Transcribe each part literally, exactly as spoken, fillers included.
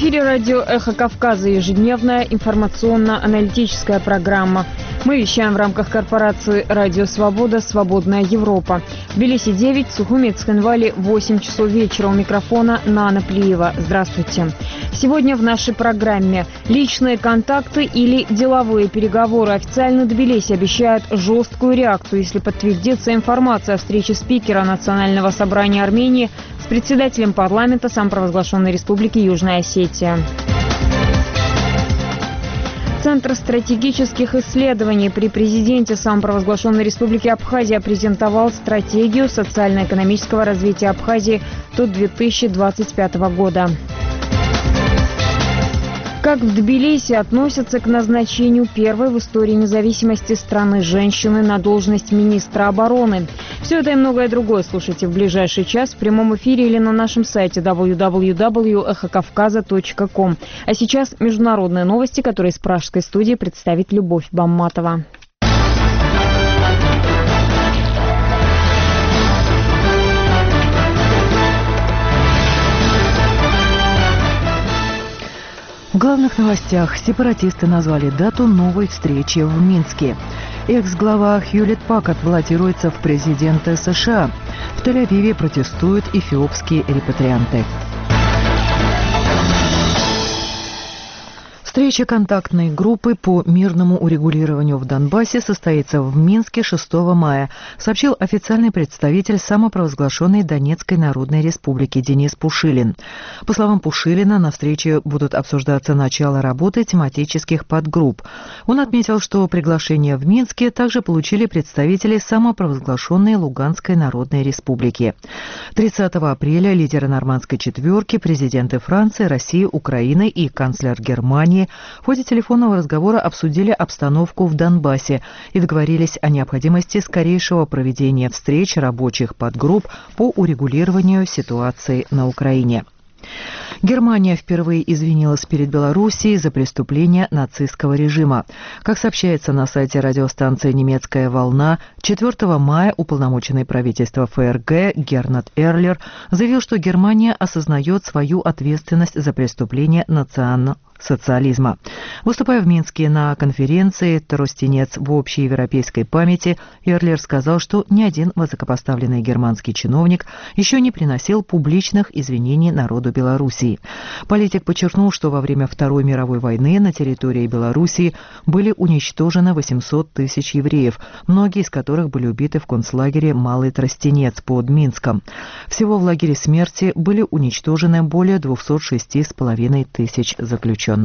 эфире радио «Эхо Кавказа», ежедневная информационно-аналитическая программа. Мы вещаем в рамках корпорации «Радио Свобода. Свободная Европа». В Тбилиси девять, Сухуми, Цхинвали восемь часов вечера. У микрофона Нана Плиева. Здравствуйте. Сегодня в нашей программе личные контакты или деловые переговоры. Официально Тбилиси обещают жесткую реакцию, если подтвердится информация о встрече спикера Национального собрания Армении с председателем парламента самопровозглашенной Республики Южная Осетия. Центр стратегических исследований при президенте самопровозглашенной Республики Абхазия презентовал стратегию социально-экономического развития Абхазии до две тысячи двадцать пятого года. Как в Тбилиси относятся к назначению первой в истории независимости страны женщины на должность министра обороны? Все это и многое другое слушайте в ближайший час в прямом эфире или на нашем сайте дабл ю дабл ю дабл ю точка эхо кавказа точка ком. А сейчас международные новости, которые из пражской студии представит Любовь Бамматова. В главных новостях сепаратисты назвали дату новой встречи в Минске. Экс-глава Хьюлетт Паккард баллотируется в президенты США. В Тель-Авиве протестуют эфиопские репатрианты. Встреча контактной группы по мирному урегулированию в Донбассе состоится в Минске шестого мая, сообщил официальный представитель самопровозглашенной Донецкой Народной Республики Денис Пушилин. По словам Пушилина, на встрече будут обсуждаться начало работы тематических подгрупп. Он отметил, что приглашение в Минске также получили представители самопровозглашенной Луганской Народной Республики. тридцатого апреля лидеры нормандской четверки, президенты Франции, России, Украины и канцлер Германии в ходе телефонного разговора обсудили обстановку в Донбассе и договорились о необходимости скорейшего проведения встреч рабочих подгрупп по урегулированию ситуации на Украине. Германия впервые извинилась перед Белоруссией за преступления нацистского режима. Как сообщается на сайте радиостанции «Немецкая волна», четвертого мая уполномоченный правительства ФРГ Гернат Эрлер заявил, что Германия осознает свою ответственность за преступления национального социализма. Выступая в Минске на конференции «Тростенец в общей европейской памяти», Эрлер сказал, что ни один высокопоставленный германский чиновник еще не приносил публичных извинений народу Белоруссии. Политик подчеркнул, что во время Второй мировой войны на территории Белоруссии были уничтожены восемьсот тысяч евреев, многие из которых были убиты в концлагере «Малый Тростенец» под Минском. Всего в лагере смерти были уничтожены более двухсот шести с половиной тысяч заключенных.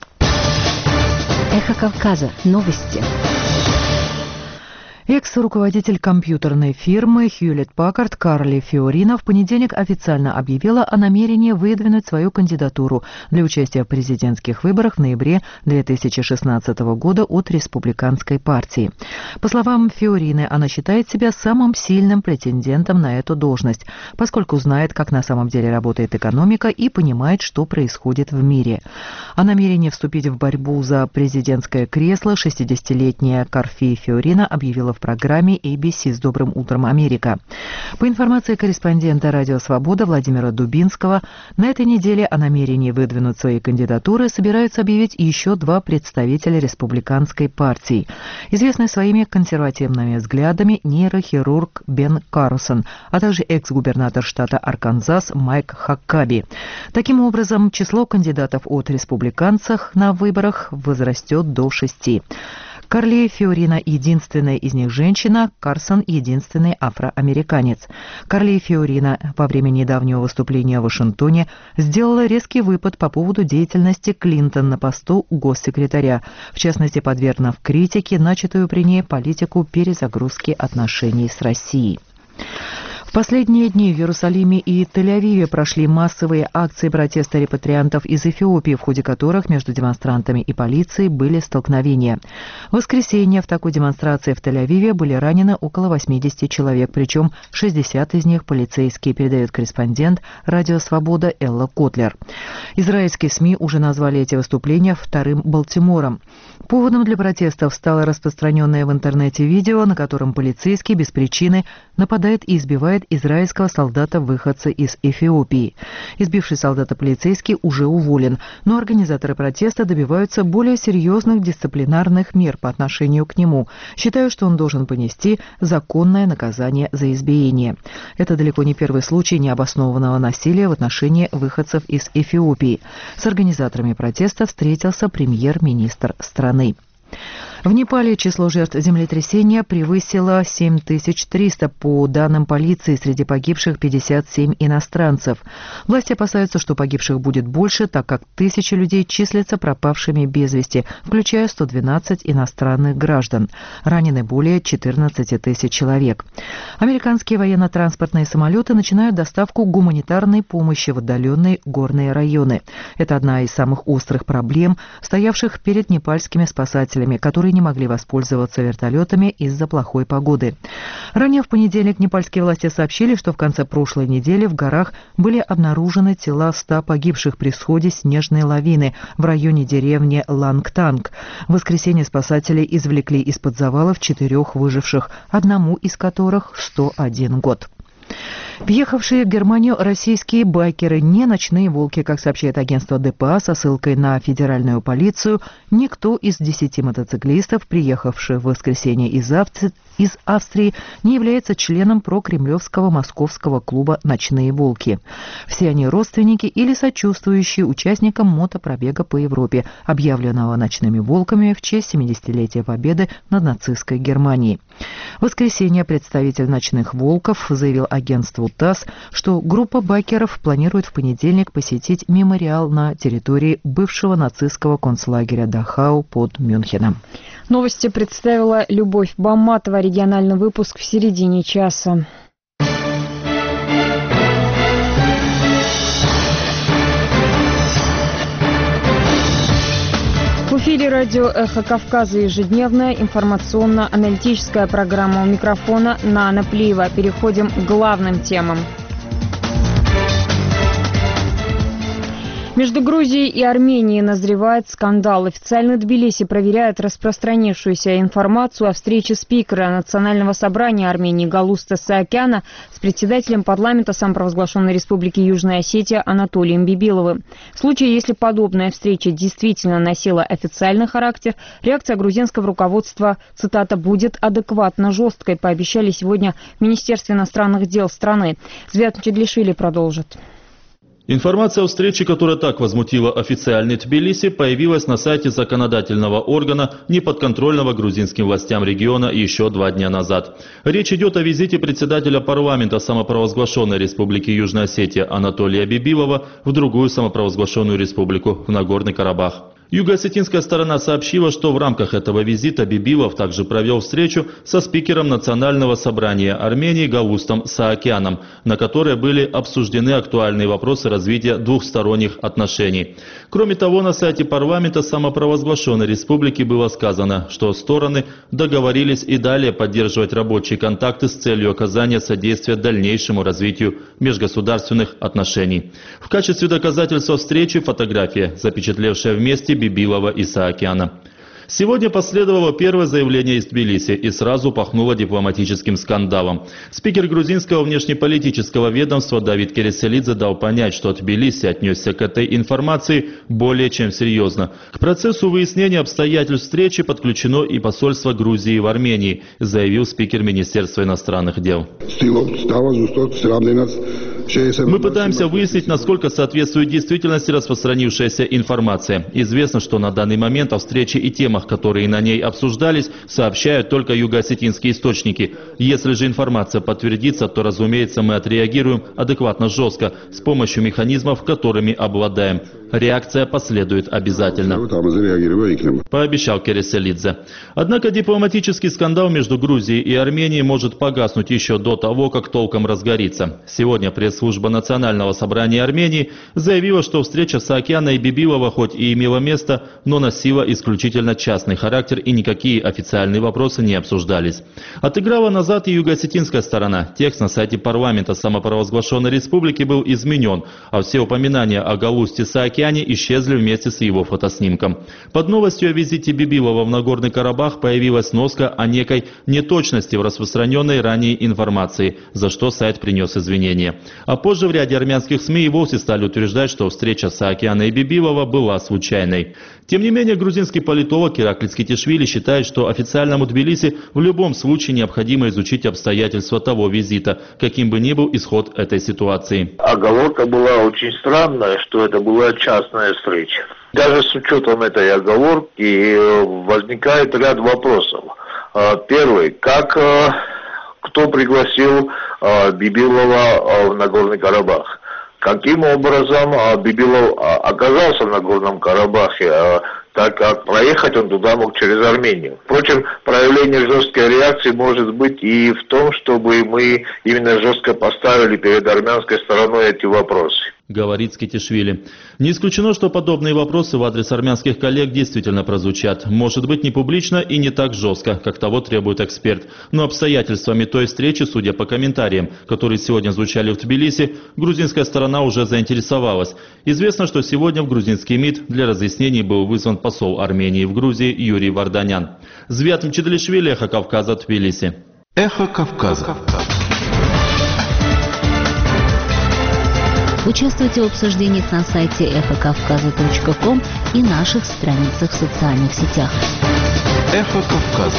Эхо Кавказа. Новости. Экс-руководитель компьютерной фирмы Хьюлетт Паккард Карли Фиорина в понедельник официально объявила о намерении выдвинуть свою кандидатуру для участия в президентских выборах в ноябре две тысячи шестнадцатого года от Республиканской партии. По словам Фиорины, она считает себя самым сильным претендентом на эту должность, поскольку знает, как на самом деле работает экономика и понимает, что происходит в мире. О намерении вступить в борьбу за президентское кресло шестидесятилетняя Карфи Фиорина объявила в программе эй би си «С добрым утром, Америка». По информации корреспондента «Радио Свобода» Владимира Дубинского, на этой неделе о намерении выдвинуть свои кандидатуры собираются объявить еще два представителя республиканской партии. Известный своими консервативными взглядами нейрохирург Бен Карлсон, а также экс-губернатор штата Арканзас Майк Хаккаби. Таким образом, число кандидатов от республиканцев на выборах возрастет до шести. Карли Фиорина – единственная из них женщина, Карсон – единственный афроамериканец. Карли Фиорина во время недавнего выступления в Вашингтоне сделала резкий выпад по поводу деятельности Клинтон на посту госсекретаря, в частности, подвергнув критике начатую при ней политику перезагрузки отношений с Россией. В последние дни в Иерусалиме и Тель-Авиве прошли массовые акции протеста репатриантов из Эфиопии, в ходе которых между демонстрантами и полицией были столкновения. В воскресенье в такой демонстрации в Тель-Авиве были ранены около восьмидесяти человек, причем шестьдесят из них полицейские, передает корреспондент «Радио Свобода» Элла Котлер. Израильские СМИ уже назвали эти выступления вторым Балтимором. Поводом для протестов стало распространенное в интернете видео, на котором полицейский без причины нападает и избивает ранит израильского солдата-выходца из Эфиопии. Избивший солдата полицейский уже уволен, но организаторы протеста добиваются более серьезных дисциплинарных мер по отношению к нему. Считают, что он должен понести законное наказание за избиение. Это далеко не первый случай необоснованного насилия в отношении выходцев из Эфиопии. С организаторами протеста встретился премьер-министр страны. В Непале число жертв землетрясения превысило семь тысяч триста. По данным полиции, среди погибших пятьдесят семь иностранцев. Власти опасаются, что погибших будет больше, так как тысячи людей числятся пропавшими без вести, включая сто двенадцать иностранных граждан. Ранены более четырнадцати тысяч человек. Американские военно-транспортные самолеты начинают доставку гуманитарной помощи в отдаленные горные районы. Это одна из самых острых проблем, стоявших перед непальскими спасателями, которые не могли воспользоваться вертолетами из-за плохой погоды. Ранее в понедельник непальские власти сообщили, что в конце прошлой недели в горах были обнаружены тела ста погибших при сходе снежной лавины в районе деревни Лангтанг. В воскресенье спасатели извлекли из-под завалов четырех выживших, одному из которых сто один год. Въехавшие в Германию российские байкеры, не ночные волки, как сообщает агентство ДПА со ссылкой на федеральную полицию, никто из десяти мотоциклистов, приехавших в воскресенье из, Австри... из Австрии, не является членом прокремлевского московского клуба «Ночные волки». Все они родственники или сочувствующие участникам мотопробега по Европе, объявленного «Ночными волками» в честь семидесятилетия победы над нацистской Германией. В воскресенье представитель «Ночных волков» заявил агентству ТАСС, что группа байкеров планирует в понедельник посетить мемориал на территории бывшего нацистского концлагеря Дахау под Мюнхеном. Новости представила Любовь Баматова. Региональный выпуск в середине часа. В эфире радио «Эхо Кавказа» ежедневная информационно-аналитическая программа. У микрофона Нана Плиева. Переходим к главным темам. Между Грузией и Арменией назревает скандал. Официально Тбилиси проверяет распространившуюся информацию о встрече спикера Национального собрания Армении Галуста Саакяна с председателем парламента самопровозглашенной Республики Южная Осетия Анатолием Бибиловым. В случае, если подобная встреча действительно носила официальный характер, реакция грузинского руководства, цитата, «будет адекватно жесткой», пообещали сегодня в Министерстве иностранных дел страны. Звят Чедлишвили продолжит. Информация о встрече, которая так возмутила официальный Тбилиси, появилась на сайте законодательного органа, неподконтрольного грузинским властям региона, еще два дня назад. Речь идет о визите председателя парламента самопровозглашенной Республики Южная Осетия Анатолия Бибилова в другую самопровозглашенную республику, в Нагорный Карабах. Юго-осетинская сторона сообщила, что в рамках этого визита Бибилов также провел встречу со спикером Национального собрания Армении Галустом Саакяном, на которой были обсуждены актуальные вопросы развития двухсторонних отношений. Кроме того, на сайте парламента самопровозглашенной республики было сказано, что стороны договорились и далее поддерживать рабочие контакты с целью оказания содействия дальнейшему развитию межгосударственных отношений. В качестве доказательства встречи фотография, запечатлевшая вместе Бибилова и Саакяна. Сегодня последовало первое заявление из Тбилиси и сразу пахнуло дипломатическим скандалом. Спикер грузинского внешнеполитического ведомства Давид Кереселидзе дал понять, что Тбилиси отнесся к этой информации более чем серьезно. К процессу выяснения обстоятельств встречи подключено и посольство Грузии в Армении, заявил спикер Министерства иностранных дел. Мы пытаемся выяснить, насколько соответствует действительности распространившаяся информация. Известно, что на данный момент о встрече и темах, которые на ней обсуждались, сообщают только юго-осетинские источники. Если же информация подтвердится, то, разумеется, мы отреагируем адекватно жестко, с помощью механизмов, которыми обладаем. Реакция последует обязательно, пообещал Кереселидзе. Однако дипломатический скандал между Грузией и Арменией может погаснуть еще до того, как толком разгорится. Сегодня пресс пресс-служба Национального собрания Армении заявила, что встреча Саакяна и Бибилова хоть и имела место, но носила исключительно частный характер и никакие официальные вопросы не обсуждались. Отыграла назад и юго-осетинская сторона. Текст на сайте парламента самопровозглашенной республики был изменен, а все упоминания о Галусте Саакяне исчезли вместе с его фотоснимком. Под новостью о визите Бибилова в Нагорный Карабах появилась носка о некой неточности в распространенной ранее информации, за что сайт принес извинения. А позже в ряде армянских СМИ и вовсе стали утверждать, что встреча Саакяна и Бибилова была случайной. Тем не менее, грузинский политолог Ираклий Скитишвили считает, что официальному Тбилиси в любом случае необходимо изучить обстоятельства того визита, каким бы ни был исход этой ситуации. Оговорка была очень странная, что это была частная встреча. Даже с учетом этой оговорки возникает ряд вопросов. Первый, как, кто пригласил Бибилова в Нагорный Карабах? Каким образом Бибилов оказался в Нагорном Карабахе, так как проехать он туда мог через Армению. Впрочем, проявление жесткой реакции может быть и в том, чтобы мы именно жестко поставили перед армянской стороной эти вопросы. Говорит Скитишвили. Не исключено, что подобные вопросы в адрес армянских коллег действительно прозвучат. Может быть, не публично и не так жестко, как того требует эксперт. Но обстоятельствами той встречи, судя по комментариям, которые сегодня звучали в Тбилиси, грузинская сторона уже заинтересовалась. Известно, что сегодня в грузинский МИД для разъяснений был вызван посол Армении в Грузии Юрий Варданян. Звят Мчеделишвили, Эхо Кавказа, Тбилиси. Эхо Кавказа. Участвуйте в обсуждениях на сайте эхо кавказа точка ком и наших страницах в социальных сетях. Эхо Кавказа.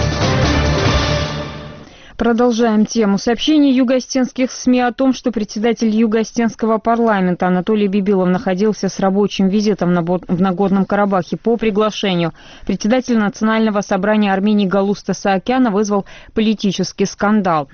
Продолжаем тему. Сообщение юго-осетинских СМИ о том, что председатель юго-осетинского парламента Анатолий Бибилов находился с рабочим визитом в Нагорном Карабахе по приглашению председателя Национального собрания Армении Галуста Саакяна, вызвал политический скандал.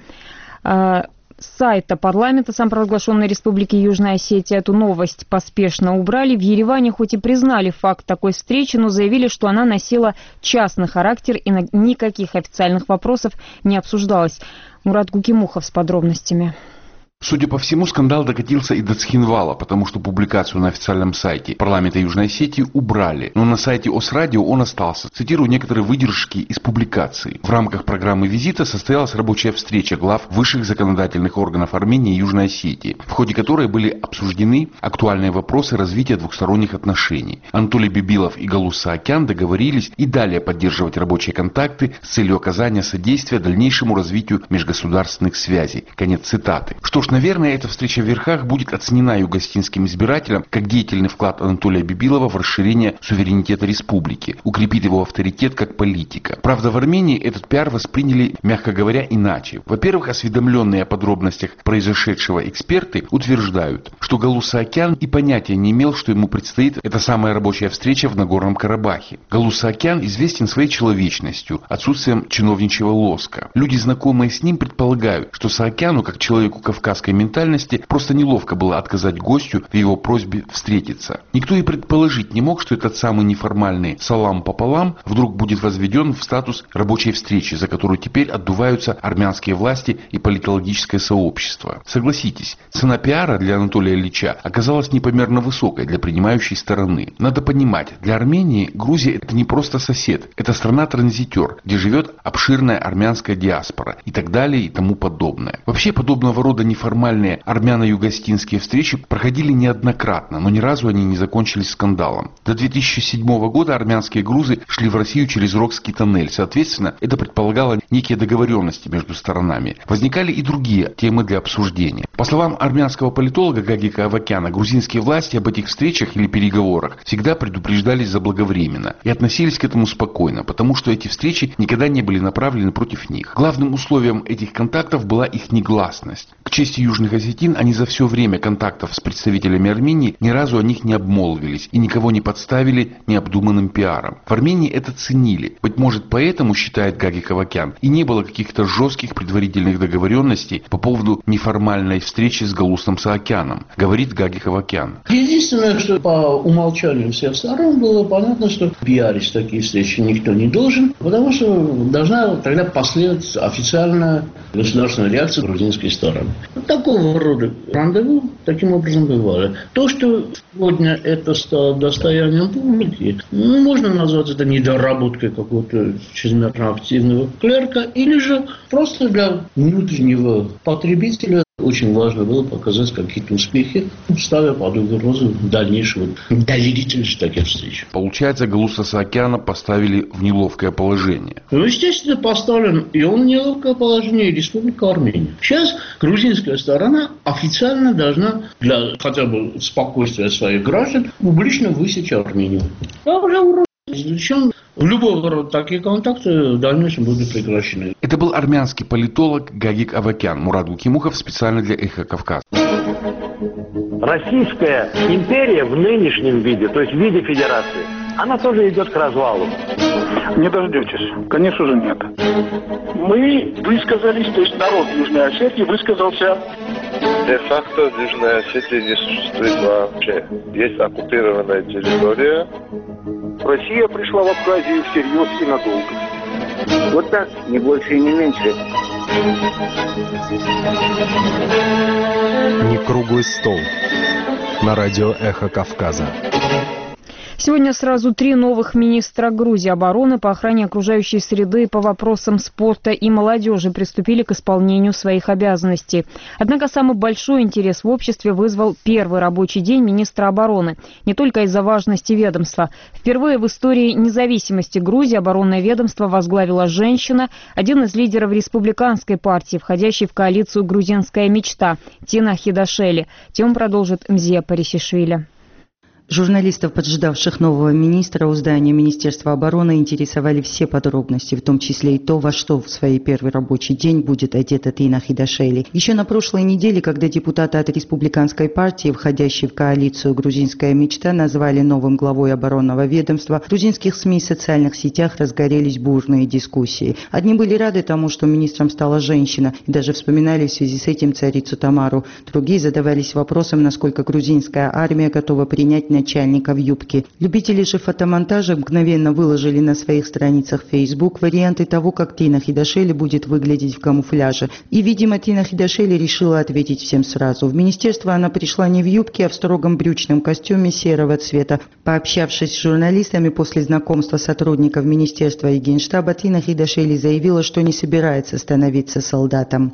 С сайта парламента самопровозглашенной Республики Южная Осетия эту новость поспешно убрали. В Ереване хоть и признали факт такой встречи, но заявили, что она носила частный характер и никаких официальных вопросов не обсуждалось. Мурат Гукимухов с подробностями. Судя по всему, скандал докатился и до Цхинвала, потому что публикацию на официальном сайте парламента Южной Осетии убрали. Но на сайте ОСРадио он остался. Цитирую некоторые выдержки из публикации. В рамках программы визита состоялась рабочая встреча глав высших законодательных органов Армении и Южной Осетии, в ходе которой были обсуждены актуальные вопросы развития двухсторонних отношений. Анатолий Бибилов и Галус Саакян договорились и далее поддерживать рабочие контакты с целью оказания содействия дальнейшему развитию межгосударственных связей. Конец цитаты. Что ж, наверное, эта встреча в верхах будет оценена юго-осетинским избирателям как деятельный вклад Анатолия Бибилова в расширение суверенитета республики, укрепит его авторитет как политика. Правда, в Армении этот пиар восприняли, мягко говоря, иначе. Во-первых, осведомленные о подробностях произошедшего эксперты утверждают, что Галус Саакян и понятия не имел, что ему предстоит эта самая рабочая встреча в Нагорном Карабахе. Галус Саакян известен своей человечностью, отсутствием чиновничьего лоска. Люди, знакомые с ним, предполагают, что Саакяну, как человеку кавказской ментальности, просто неловко было отказать гостю в его просьбе встретиться. Никто и предположить не мог, что этот самый неформальный салам пополам вдруг будет возведен в статус рабочей встречи, за которую теперь отдуваются армянские власти и политологическое сообщество. Согласитесь, цена пиара для Анатолия Ильича оказалась непомерно высокой для принимающей стороны. Надо понимать, для Армении Грузия это не просто сосед, это страна-транзитер, где живет обширная армянская диаспора и так далее и тому подобное. Вообще подобного рода неформальные Формальные армяно-юго-осетинские встречи проходили неоднократно, но ни разу они не закончились скандалом. До две тысячи седьмого года армянские грузы шли в Россию через Рокский тоннель. Соответственно, это предполагало некие договоренности между сторонами. Возникали и другие темы для обсуждения. По словам армянского политолога Гагика Авакяна, грузинские власти об этих встречах или переговорах всегда предупреждались заблаговременно и относились к этому спокойно, потому что эти встречи никогда не были направлены против них. Главным условием этих контактов была их негласность. К чести южных осетин, они за все время контактов с представителями Армении ни разу о них не обмолвились и никого не подставили необдуманным пиаром. В Армении это ценили. Быть может, поэтому, считает Гагик Авакян, и не было каких-то жестких предварительных договоренностей по поводу неформальной встречи с Галусом Саакяном, говорит Гагик Авакян. Единственное, что по умолчанию всех сторон было понятно, что пиарить такие встречи никто не должен, потому что должна тогда последовать официальная государственная реакция грузинской стороны. Такого рода рандеву таким образом бывали. То, что сегодня это стало достоянием публики, ну, можно назвать это недоработкой какого-то чрезмерно активного клерка, или же просто для внутреннего потребителя очень важно было показать какие-то успехи, ставя под угрозу дальнейшего доверительности таких встреч. Получается, Галуса Саакяна поставили в неловкое положение. Ну, естественно, поставлен и он в неловкое положение, и Республика Армения. Сейчас грузинская сторона официально должна для хотя бы спокойствия своих граждан публично высечь Армению. Причем любого рода такие контакты в дальнейшем будут прекращены. Это был армянский политолог Гагик Авакян. Мурат Гукимухов специально для «Эхо Кавказа». Российская империя в нынешнем виде, то есть в виде федерации, она тоже идет к развалу. Не дождетесь. Конечно же нет. Мы высказались, то есть народ Южной Осетии высказался. Де-факто в Южной Осетии не существует вообще. Есть оккупированная территория. Россия пришла в Абхазию всерьез и надолго. Вот так, не больше и не меньше. Не круглый стол. На радио «Эхо Кавказа». Сегодня сразу три новых министра Грузии обороны по охране окружающей среды и по вопросам спорта и молодежи приступили к исполнению своих обязанностей. Однако самый большой интерес в обществе вызвал первый рабочий день министра обороны. Не только из-за важности ведомства. Впервые в истории независимости Грузии оборонное ведомство возглавила женщина, один из лидеров республиканской партии, входящей в коалицию «Грузинская мечта» Тина Хидашели. Тему продолжит Мзия Парисишвили. Журналистов, поджидавших нового министра у здания Министерства обороны, интересовали все подробности, в том числе и то, во что в свой первый рабочий день будет одета Тина Хидашели. Еще на прошлой неделе, когда депутаты от республиканской партии, входящей в коалицию «Грузинская мечта», назвали новым главой оборонного ведомства, в грузинских СМИ и социальных сетях разгорелись бурные дискуссии. Одни были рады тому, что министром стала женщина, и даже вспоминали в связи с этим царицу Тамару. Другие задавались вопросом, насколько грузинская армия готова принять на начальника в юбке. Любители же фотомонтажа мгновенно выложили на своих страницах в Facebook варианты того, как Тина Хидашели будет выглядеть в камуфляже. И, видимо, Тина Хидашели решила ответить всем сразу. В министерство она пришла не в юбке, а в строгом брючном костюме серого цвета. Пообщавшись с журналистами после знакомства сотрудников министерства и генштаба, Тина Хидашели заявила, что не собирается становиться солдатом.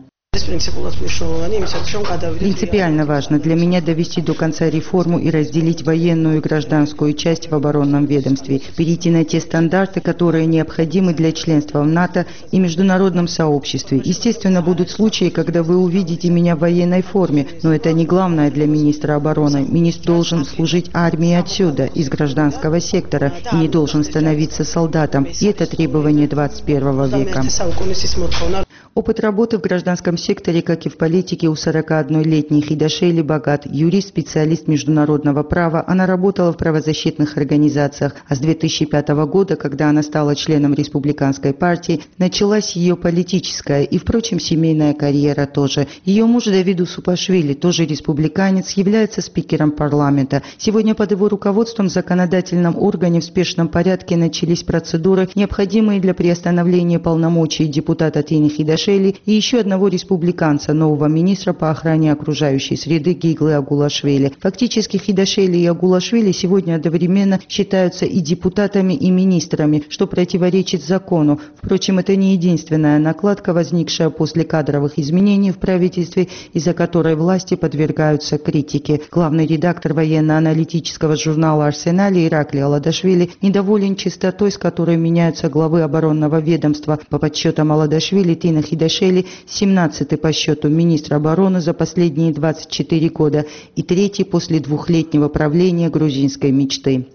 Принципиально важно для меня довести до конца реформу и разделить военную и гражданскую часть в оборонном ведомстве, перейти на те стандарты, которые необходимы для членства в НАТО и международном сообществе. Естественно, будут случаи, когда вы увидите меня в военной форме, но это не главное для министра обороны. Министр должен служить армии отсюда, из гражданского сектора, и не должен становиться солдатом. И это требование двадцать первого века. Опыт работы в гражданском секторе, как и в политике, у сорокаоднолетней Хидашели богат. Юрист, специалист международного права, она работала в правозащитных организациях, а с две тысячи пятого года, когда она стала членом республиканской партии, началась ее политическая и, впрочем, семейная карьера тоже. Ее муж Давиду Супашвили, тоже республиканец, является спикером парламента. Сегодня под его руководством в законодательном органе в спешном порядке начались процедуры, необходимые для приостановления полномочий депутата Тины Хидашели и еще одного республиканца, нового министра по охране окружающей среды Гиглы Агулашвили. Фактически Хидашели и Агулашвили сегодня одновременно считаются и депутатами, и министрами, что противоречит закону. Впрочем, это не единственная накладка, возникшая после кадровых изменений в правительстве, из-за которой власти подвергаются критике. Главный редактор военно-аналитического журнала «Арсенали» Иракли Аладашвили недоволен частотой, с которой меняются главы оборонного ведомства. По подсчетам Аладашвили, Тина Хидашели семнадцатый по счету министр обороны за последние двадцать четыре года и третий после двухлетнего правления грузинской мечты.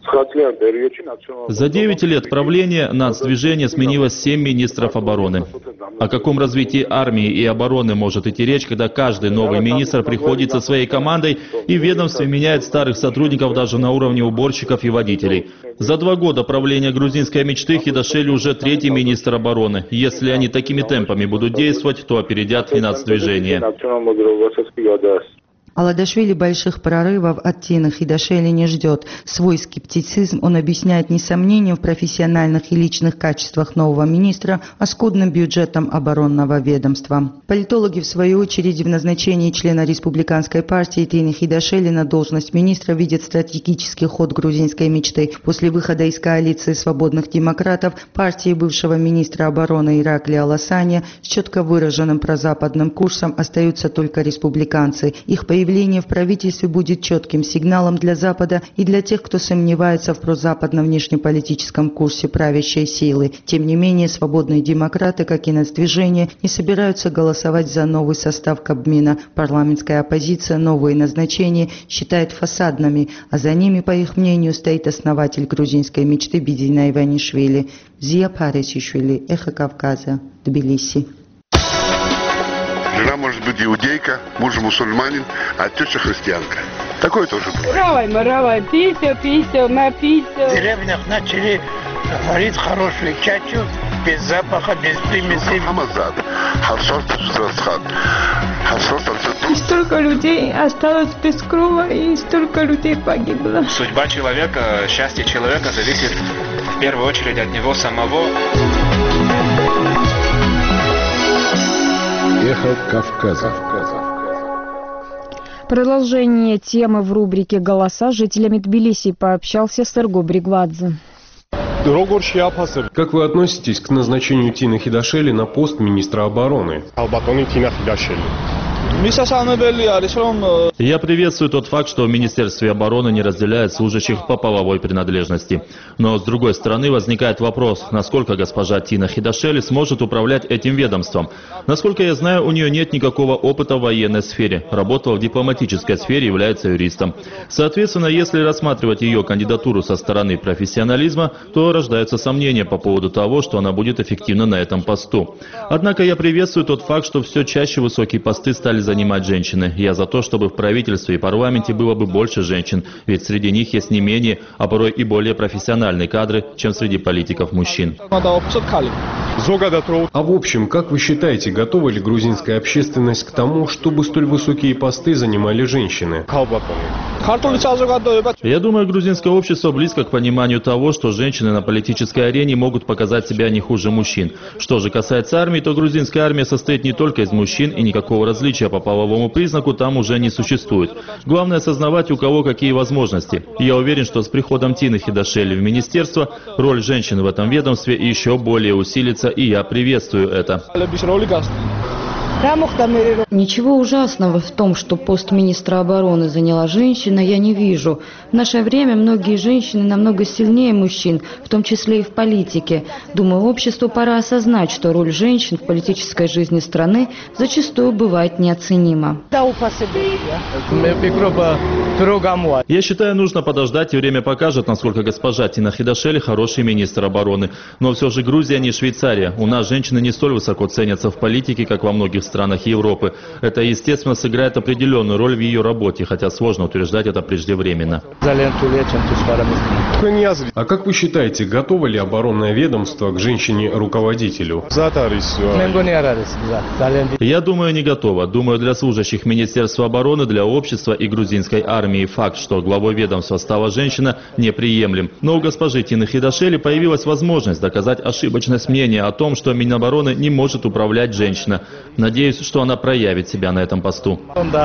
За девять лет правления нацдвижение сменилось семь министров обороны. О каком развитии армии и обороны может идти речь, когда каждый новый министр приходит со своей командой и в ведомстве меняет старых сотрудников даже на уровне уборщиков и водителей? За два года правления грузинской мечты Хидашели уже третий министр обороны. Если они такими темпами будут действовать, то опередят и нацдвижение. Аладашвили больших прорывов от Тины Хидашели не ждет. Свой скептицизм он объясняет не сомнением в профессиональных и личных качествах нового министра, а скудным бюджетом оборонного ведомства. Политологи, в свою очередь, в назначении члена республиканской партии Тины Хидашели на должность министра видят стратегический ход грузинской мечты. После выхода из коалиции свободных демократов партии бывшего министра обороны Ираклия Аласания с четко выраженным прозападным курсом остаются только республиканцы. Их появление Появление в правительстве будет четким сигналом для Запада и для тех, кто сомневается в прозападном внешнеполитическом курсе правящей силы. Тем не менее, свободные демократы, как и нацдвижение, не собираются голосовать за новый состав Кабмина. Парламентская оппозиция новые назначения считает фасадными, а за ними, по их мнению, стоит основатель грузинской мечты Бидина Иванишвили. Зия Парисишвили, Эхо Кавказа, Тбилиси. Жена может быть иудейка, муж мусульманин, а теща христианка. Такое тоже бывает. Равай, маравай, пися, пися, напися. В деревнях начали варить хорошую чачу, без запаха, без примесей. Хамазад, харсос, расхат, харсос, и столько людей осталось без крова, и столько людей погибло. Судьба человека, счастье человека зависит в первую очередь от него самого. Эхо Кавказа. Продолжение темы в рубрике «Голоса» с жителями Тбилиси пообщался Серго Бригвадзе. Как вы относитесь к назначению Тины Хидашели на пост министра обороны? Я приветствую тот факт, что в Министерстве обороны не разделяют служащих по половой принадлежности. Но, с другой стороны, возникает вопрос, насколько госпожа Тина Хидашели сможет управлять этим ведомством. Насколько я знаю, у нее нет никакого опыта в военной сфере. Работала в дипломатической сфере, является юристом. Соответственно, если рассматривать ее кандидатуру со стороны профессионализма, то рождаются сомнения по поводу того, что она будет эффективна на этом посту. Однако я приветствую тот факт, что все чаще высокие посты стали занимать женщины. Я за то, чтобы в правительстве и парламенте было бы больше женщин, ведь среди них есть не менее, а порой и более профессиональные кадры, чем среди политиков мужчин. А в общем, как вы считаете, готова ли грузинская общественность к тому, чтобы столь высокие посты занимали женщины? Я думаю, грузинское общество близко к пониманию того, что женщины на политической арене могут показать себя не хуже мужчин. Что же касается армии, то грузинская армия состоит не только из мужчин, и никакого различия по половому признаку там уже не существует. Главное осознавать, у кого какие возможности. Я уверен, что с приходом Тины Хидашели в министерство роль женщин в этом ведомстве еще более усилится, и я приветствую это. Ничего ужасного в том, что пост министра обороны заняла женщина, я не вижу. В наше время многие женщины намного сильнее мужчин, в том числе и в политике. Думаю, обществу пора осознать, что роль женщин в политической жизни страны зачастую бывает неоценима. Я считаю, нужно подождать, и время покажет, насколько госпожа Тина Хидашели хороший министр обороны. Но все же Грузия не Швейцария. У нас женщины не столь высоко ценятся в политике, как во многих странах Европы. Это, естественно, сыграет определенную роль в ее работе, хотя сложно утверждать это преждевременно. А как вы считаете, готово ли оборонное ведомство к женщине-руководителю? Я думаю, не готово. Думаю, для служащих Министерства обороны, для общества и грузинской армии факт, что главой ведомства стала женщина, неприемлем. Но у госпожи Тины Хидашели появилась возможность доказать ошибочность мнения о том, что Минобороны не может управлять женщина. Надеюсь, что она проявит себя на этом посту.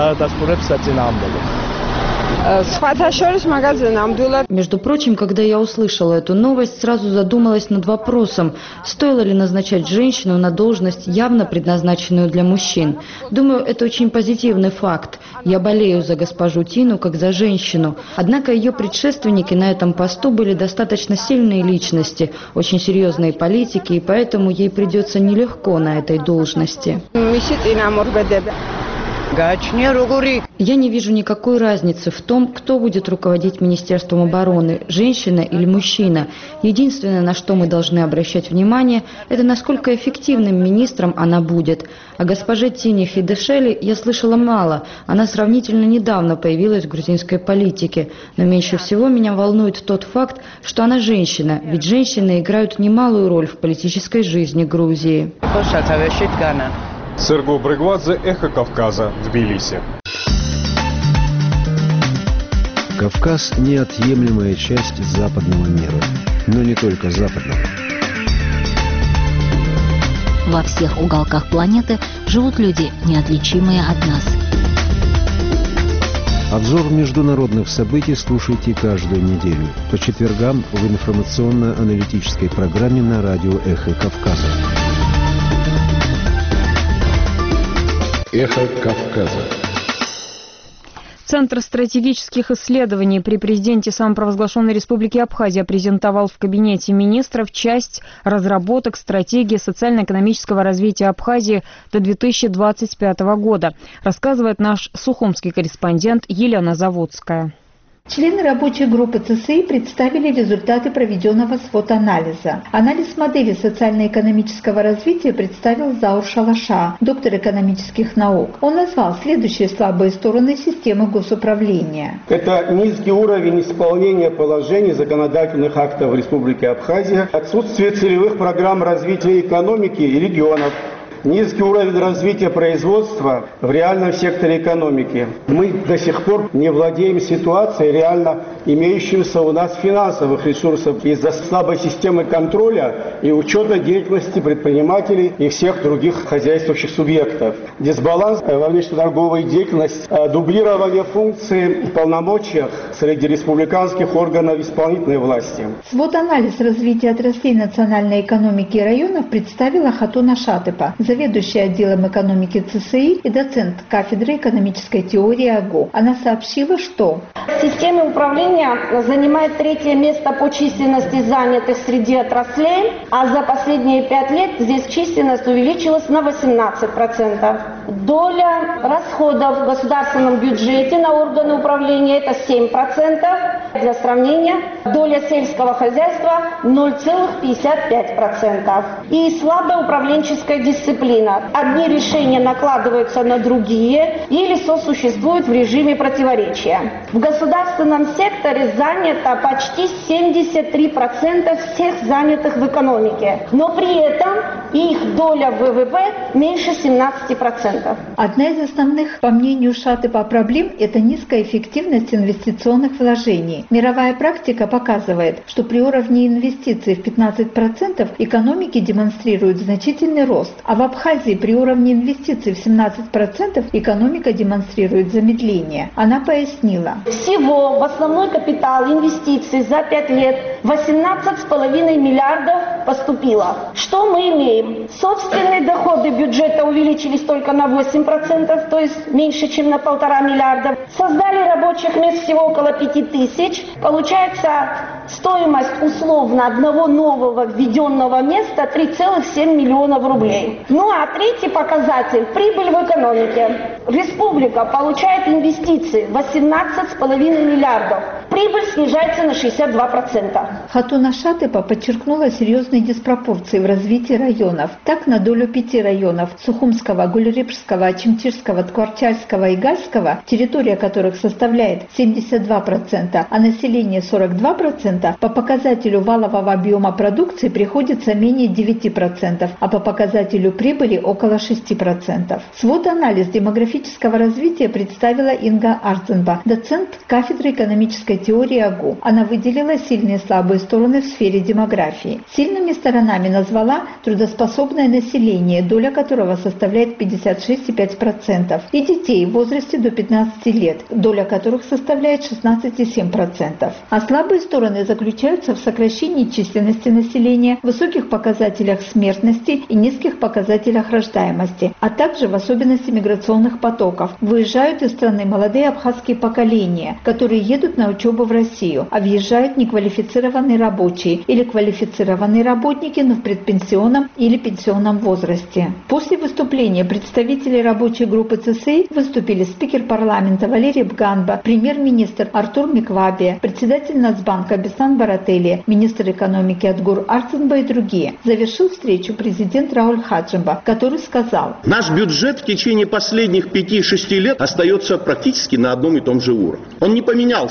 Между прочим, когда я услышала эту новость, сразу задумалась над вопросом, стоило ли назначать женщину на должность, явно предназначенную для мужчин. Думаю, это очень позитивный факт. Я болею за госпожу Тину, как за женщину. Однако ее предшественники на этом посту были достаточно сильные личности, очень серьезные политики, и поэтому ей придется нелегко на этой должности. Я не вижу никакой разницы в том, кто будет руководить Министерством обороны, женщина или мужчина. Единственное, на что мы должны обращать внимание, это насколько эффективным министром она будет. О госпоже Тине Хидашели я слышала мало. Она сравнительно недавно появилась в грузинской политике. Но меньше всего меня волнует тот факт, что она женщина, ведь женщины играют немалую роль в политической жизни Грузии. Серго Бригвадзе, Эхо Кавказа, Тбилиси. Кавказ – неотъемлемая часть западного мира, но не только западного. Во всех уголках планеты живут люди, неотличимые от нас. Обзор международных событий слушайте каждую неделю по четвергам в информационно-аналитической программе на радио «Эхо Кавказа». «Эхо Кавказа». Центр стратегических исследований при президенте самопровозглашенной Республики Абхазия презентовал в кабинете министров часть разработок стратегии социально-экономического развития Абхазии до две тысячи двадцать пятого года, рассказывает наш сухумский корреспондент Елена Заводская. Члены рабочей группы ЦСИ представили результаты проведенного свод-анализа. Анализ модели социально-экономического развития представил Заур Шалаша, доктор экономических наук. Он назвал следующие слабые стороны системы госуправления. Это низкий уровень исполнения положений законодательных актов Республики Абхазия, отсутствие целевых программ развития экономики и регионов, низкий уровень развития производства в реальном секторе экономики. Мы до сих пор не владеем ситуацией реально имеющимися у нас финансовых ресурсов из-за слабой системы контроля и учета деятельности предпринимателей и всех других хозяйствующих субъектов. Дисбаланс во внешнеторговой деятельности, дублирование функций в полномочиях среди республиканских органов исполнительной власти. Свод-анализ развития отраслей национальной экономики и районов представила Хатуна Шатыпа, заведующий отделом экономики ЦСИ и доцент кафедры экономической теории АГУ. Она сообщила, что система управления занимает третье место по численности занятых среди отраслей, а за последние пять лет здесь численность увеличилась на восемнадцать процентов. Доля расходов в государственном бюджете на органы управления – это семь процентов. Для сравнения, доля сельского хозяйства – ноль целых пятьдесят пять сотых процента. И слабая управленческая дисциплина. Одни решения накладываются на другие или сосуществуют в режиме противоречия. В государственном секторе занято почти семьдесят три процента всех занятых в экономике, но при этом их доля в ВВП меньше семнадцати процентов. Одна из основных, по мнению Шатыпа, проблем – это низкая эффективность инвестиционных вложений. Мировая практика показывает, что при уровне инвестиций в пятнадцать процентов экономики демонстрируют значительный рост, а в Абхазии при уровне инвестиций в семнадцать процентов экономика демонстрирует замедление. Она пояснила. Всего в основной капитал инвестиций за пять лет восемнадцать с половиной миллиардов поступило. Что мы имеем? Собственные доходы бюджета увеличились только на восемь процентов, то есть меньше, чем на полтора миллиарда. Создали рабочих мест всего около пяти тысяч. Получается, стоимость условно одного нового введенного места три целых семь десятых миллионов рублей. Ну а третий показатель – прибыль в экономике. Республика получает инвестиции восемнадцать с половиной миллиардов. Прибыль снижается на шестьдесят два процента. Хатуна Шатыпа подчеркнула серьезные диспропорции в развитии районов. Так, на долю пяти районов – Сухумского, Гулерипшского, Ачимчирского, Ткварчальского и Гальского, территория которых составляет семьдесят два процента, а население сорок два процента, по показателю валового объема продукции приходится менее девяти процентов, а по показателю прибыли около шести процентов. Свод-анализ демографического развития представила Инга Арценба, доцент кафедры экономической теории АГУ. Она выделила сильные и слабые стороны в сфере демографии. Сильными сторонами назвала трудоспособное население, доля которого составляет пятьдесят шесть целых пять десятых процента, и детей в возрасте до пятнадцати лет, доля которых составляет шестнадцать целых семь десятых процента. А слабые стороны заключаются в сокращении численности населения, высоких показателях смертности и низких показателях рождаемости, а также в особенности миграционных потоков. Выезжают из страны молодые абхазские поколения, которые едут на учебу в Россию, а въезжают неквалифицированные рабочие или квалифицированные работники, но в предпенсионном или пенсионном возрасте. После выступления представителей рабочей группы ЦСИ выступили спикер парламента Валерий Бганба, премьер-министр Артур Миквабия, председатель Нацбанка Бесан Баратели, министр экономики Адгур Арценба и другие. Завершил встречу президент Рауль Хаджимба, который сказал: «Наш бюджет в течение последних пяти-шести лет остается практически на одном и том же уровне. Он не поменялся.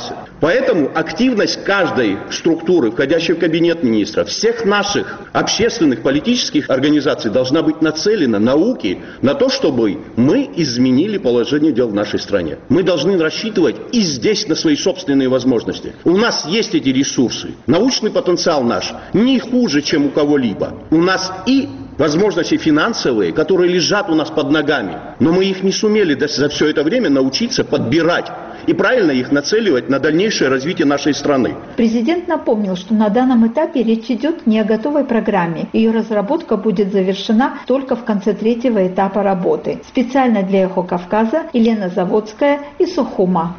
Поэтому активность каждой структуры, входящей в кабинет министров, всех наших общественных, политических организаций должна быть нацелена на науки, на то, чтобы мы изменили положение дел в нашей стране. Мы должны рассчитывать и здесь на свои собственные возможности. У нас есть эти ресурсы. Научный потенциал наш не хуже, чем у кого-либо. У нас и возможности финансовые, которые лежат у нас под ногами, но мы их не сумели за все это время научиться подбирать и правильно их нацеливать на дальнейшее развитие нашей страны. Президент напомнил, что на данном этапе речь идет не о готовой программе. Ее разработка будет завершена только в конце третьего этапа работы. Специально для «Эхо Кавказа» Елена Заводская из Сухума.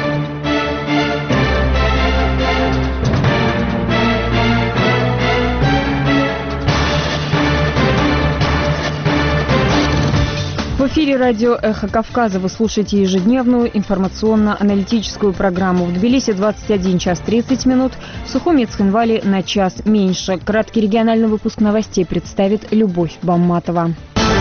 В эфире радио «Эхо Кавказа» вы слушаете ежедневную информационно-аналитическую программу. В Тбилиси двадцать один час тридцать минут, в Сухуме и Цхинвале на час меньше. Краткий региональный выпуск новостей представит Любовь Бамматова.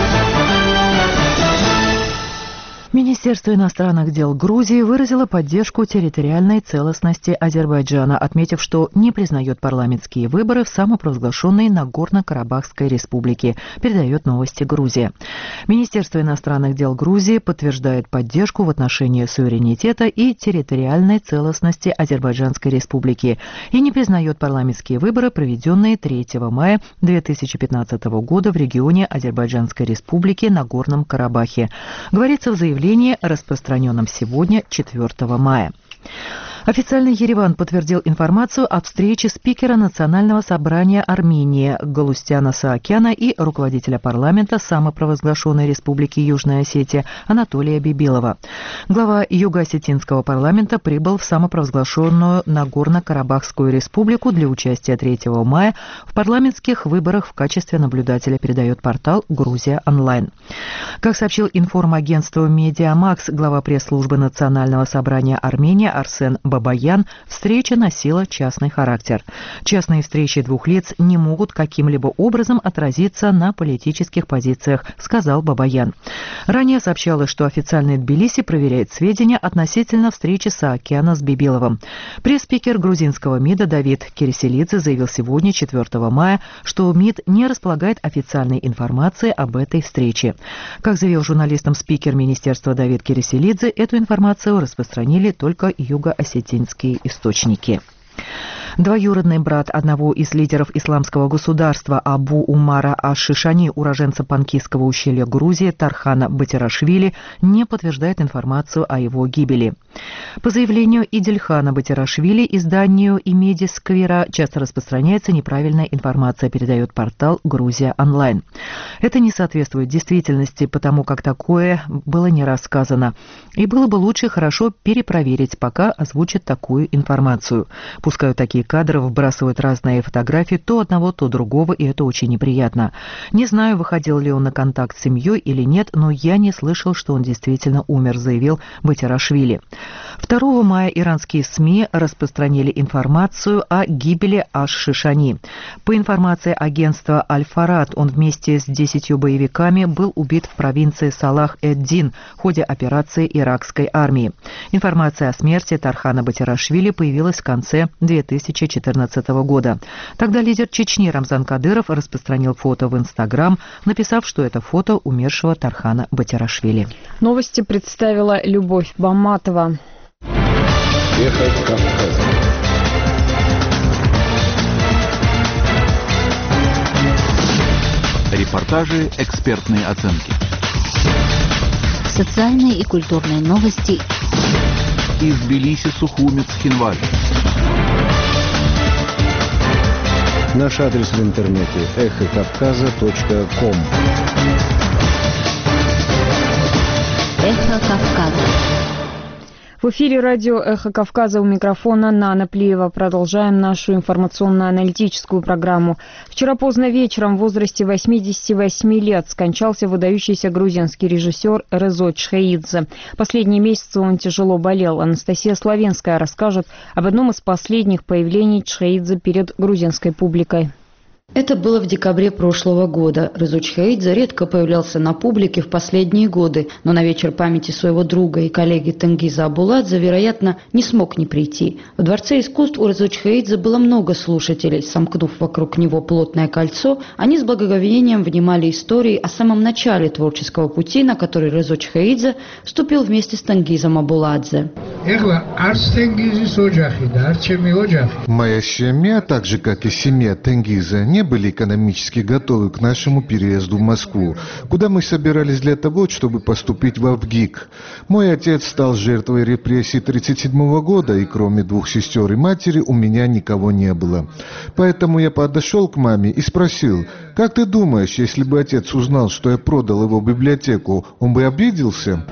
Министерство иностранных дел Грузии выразило поддержку территориальной целостности Азербайджана, отметив, что не признает парламентские выборы в самопровозглашенной Нагорно-Карабахской республике, передает новости Грузия. Министерство иностранных дел Грузии подтверждает поддержку в отношении суверенитета и территориальной целостности Азербайджанской республики и не признает парламентские выборы, проведенные третьего мая две тысячи пятнадцатого года в регионе Азербайджанской республики Нагорном Карабахе. Говорится в заявлении, распространенном сегодня, четвёртого мая. Официальный Ереван подтвердил информацию о встрече спикера Национального собрания Армении Галустяна Саакяна и руководителя парламента самопровозглашенной республики Южная Осетия Анатолия Бибилова. Глава Юго-Осетинского парламента прибыл в самопровозглашенную Нагорно-Карабахскую республику для участия третьего мая в парламентских выборах в качестве наблюдателя, передает портал «Грузия онлайн». Как сообщил информагентству «Медиамакс», глава пресс-службы Национального собрания Армении Арсен Бабаян, встреча носила частный характер. Частные встречи двух лиц не могут каким-либо образом отразиться на политических позициях, сказал Бабаян. Ранее сообщалось, что официальный Тбилиси проверяет сведения относительно встречи Саакяна с Бибиловым. Пресс-спикер грузинского МИДа Давид Кереселидзе заявил сегодня, четвёртого мая, что МИД не располагает официальной информацией об этой встрече. Как заявил журналистам спикер министерства Давид Кереселидзе, эту информацию распространили только юго-осетинские источники. Двоюродный брат одного из лидеров исламского государства Абу Умара Аш-Шишани, уроженца Панкистского ущелья Грузии Тархана Батирашвили, не подтверждает информацию о его гибели. По заявлению Идильхана Батирашвили, изданию Имеди Сквера часто распространяется неправильная информация, передает портал «Грузия онлайн». Это не соответствует действительности, потому как такое было не рассказано. И было бы лучше хорошо перепроверить, пока озвучат такую информацию. Пускают такие кадры, выбрасывают разные фотографии то одного, то другого, и это очень неприятно. Не знаю, выходил ли он на контакт с семьей или нет, но я не слышал, что он действительно умер, заявил Батирашвили. второго мая иранские СМИ распространили информацию о гибели Аш-Шишани. По информации агентства Аль-Фарад, он вместе с десятью боевиками был убит в провинции Салах-эд-Дин в ходе операции иракской армии. Информация о смерти Тархана Батирашвили появилась в конце две тысячи четырнадцатого года. Тогда лидер Чечни Рамзан Кадыров распространил фото в Инстаграм, написав, что это фото умершего Тархана Батирашвили. Новости представила Любовь Бамматова. Эхо Кавказа. Репортажи, экспертные оценки. Социальные и культурные новости. Из Тбилиси, Сухуми, Цхинвали. Наш адрес в интернете эхо кавказа точка ком. Эхо Кавказа. В эфире радио «Эхо Кавказа», у микрофона Нана Плиева. Продолжаем нашу информационно-аналитическую программу. Вчера поздно вечером в возрасте восьмидесяти восьми лет скончался выдающийся грузинский режиссер Резо Чхеидзе. Последние месяцы он тяжело болел. Анастасия Славенская расскажет об одном из последних появлений Чхеидзе перед грузинской публикой. Это было в декабре прошлого года. Резо Чхеидзе редко появлялся на публике в последние годы, но на вечер памяти своего друга и коллеги Тенгиза Абуладзе, вероятно, не смог не прийти. В Дворце искусств у Резо Чхеидзе было много слушателей. Сомкнув вокруг него плотное кольцо, они с благоговением внимали истории о самом начале творческого пути, на который Резо Чхеидзе вступил вместе с Тенгизом Абуладзе. Моя семья, так же как и семья Тенгиза, не были экономически готовы к нашему переезду в Москву, куда мы собирались для того, чтобы поступить в АВГИК. Мой отец стал жертвой репрессий тысяча девятьсот тридцать седьмого года, и кроме двух сестер и матери у меня никого не было. Поэтому я подошел к маме и спросил: «Как ты думаешь, если бы отец узнал, что я продал его библиотеку, он бы обиделся?»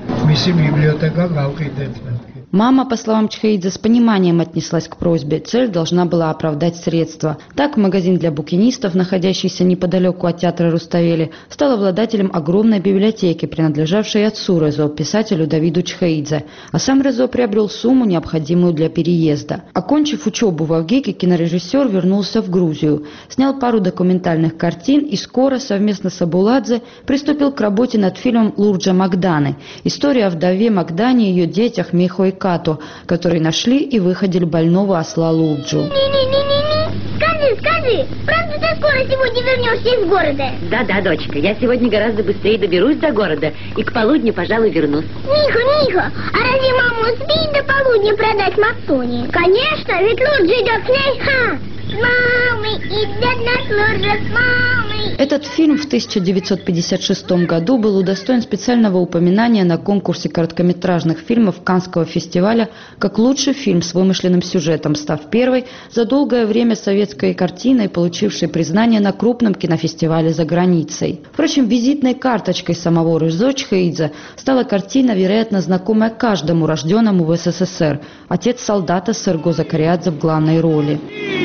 Мама, по словам Чхеидзе, с пониманием отнеслась к просьбе. Цель должна была оправдать средства. Так, магазин для букинистов, находящийся неподалеку от театра Руставели, стал обладателем огромной библиотеки, принадлежавшей отцу Резо, писателю Давиду Чхеидзе. А сам Резо приобрел сумму, необходимую для переезда. Окончив учебу в АВГИКе, кинорежиссер вернулся в Грузию, снял пару документальных картин и скоро совместно с Абуладзе приступил к работе над фильмом «Лурджа Магданы». История о вдове Магдане и ее детях Михо и Като, которые нашли и выходили больного осла Лурджу. Скажи, скажи, правда ты скоро сегодня вернешься из города? Да-да, дочка, я сегодня гораздо быстрее доберусь до города и к полудню, пожалуй, вернусь. Миха, Миха, а разве мама успеет до полудня продать Максуне? Конечно, ведь Лурджа идет с ней, ха! С мамой, идет наш Лурджа с мамой. Этот фильм в тысяча девятьсот пятьдесят шестом году был удостоен специального упоминания на конкурсе короткометражных фильмов Каннского фестиваля как лучший фильм с вымышленным сюжетом, став первой за долгое время советской картиной, получившей признание на крупном кинофестивале за границей. Впрочем, визитной карточкой самого Резо Чхеидзе стала картина, вероятно, знакомая каждому рожденному в СССР. «Отец солдата» Серго Закариадзе в главной роли.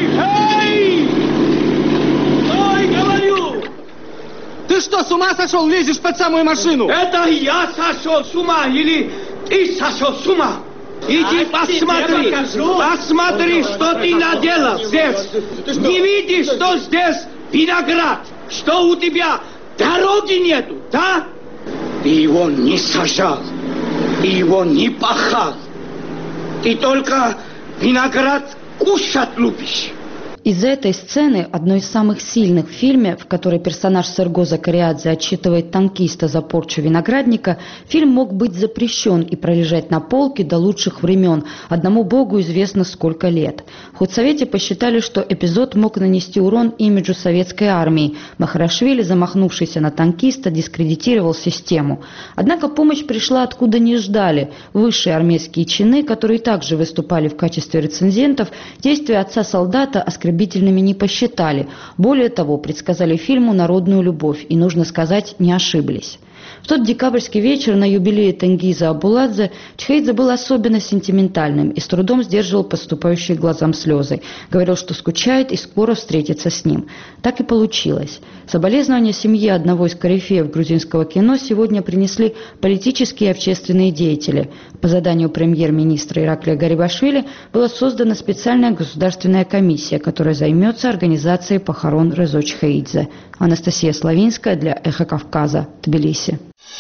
Ты что, с ума сошел? Лезешь под самую машину? Это я сошел с ума или ты сошел с ума? Иди а посмотри, посмотри, что ты наделал здесь. Не видишь, что здесь виноград, что у тебя дороги нету, да? Ты его не сажал, ты его не пахал. Ты только виноград кушать любишь. Из-за этой сцены, одной из самых сильных в фильме, в которой персонаж Серго Закариадзе отчитывает танкиста за порчу виноградника, фильм мог быть запрещен и пролежать на полке до лучших времен. Одному богу известно сколько лет. В худсовете посчитали, что эпизод мог нанести урон имиджу советской армии. Махарашвили, замахнувшийся на танкиста, дискредитировал систему. Однако помощь пришла откуда не ждали. Высшие армейские чины, которые также выступали в качестве рецензентов, действия отца солдата оскорбительными не посчитали. Более того, предсказали фильму народную любовь и, нужно сказать, не ошиблись. В тот декабрьский вечер на юбилее Тенгиза Абуладзе Чхеидзе был особенно сентиментальным и с трудом сдерживал поступающие глазам слезы. Говорил, что скучает и скоро встретится с ним. Так и получилось. Соболезнования семье одного из корифеев грузинского кино сегодня принесли политические и общественные деятели. По заданию премьер-министра Ираклия Гарибашвили была создана специальная государственная комиссия, которая займется организацией похорон Резо Чхеидзе. Анастасия Славинская для «Эхо Кавказа», Тбилиси.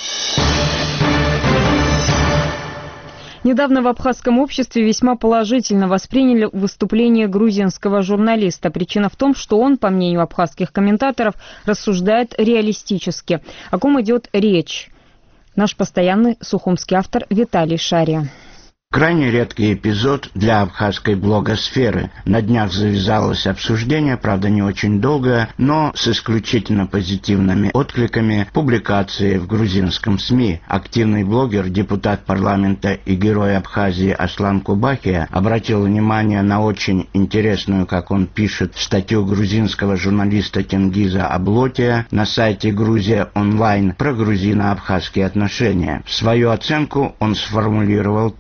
Недавно в абхазском обществе весьма положительно восприняли выступление грузинского журналиста. Причина в том, что он, по мнению абхазских комментаторов, рассуждает реалистически. О ком идет речь? Наш постоянный сухумский автор Виталий Шария. Крайне редкий эпизод для абхазской блогосферы. На днях завязалось обсуждение, правда не очень долгое, но с исключительно позитивными откликами публикации в грузинском СМИ. Активный блогер, депутат парламента и герой Абхазии Аслан Кубахия обратил внимание на очень интересную, как он пишет, статью грузинского журналиста Тенгиза Аблотия на сайте Грузия онлайн про грузино-абхазские отношения. Свою оценку он сформулировал так.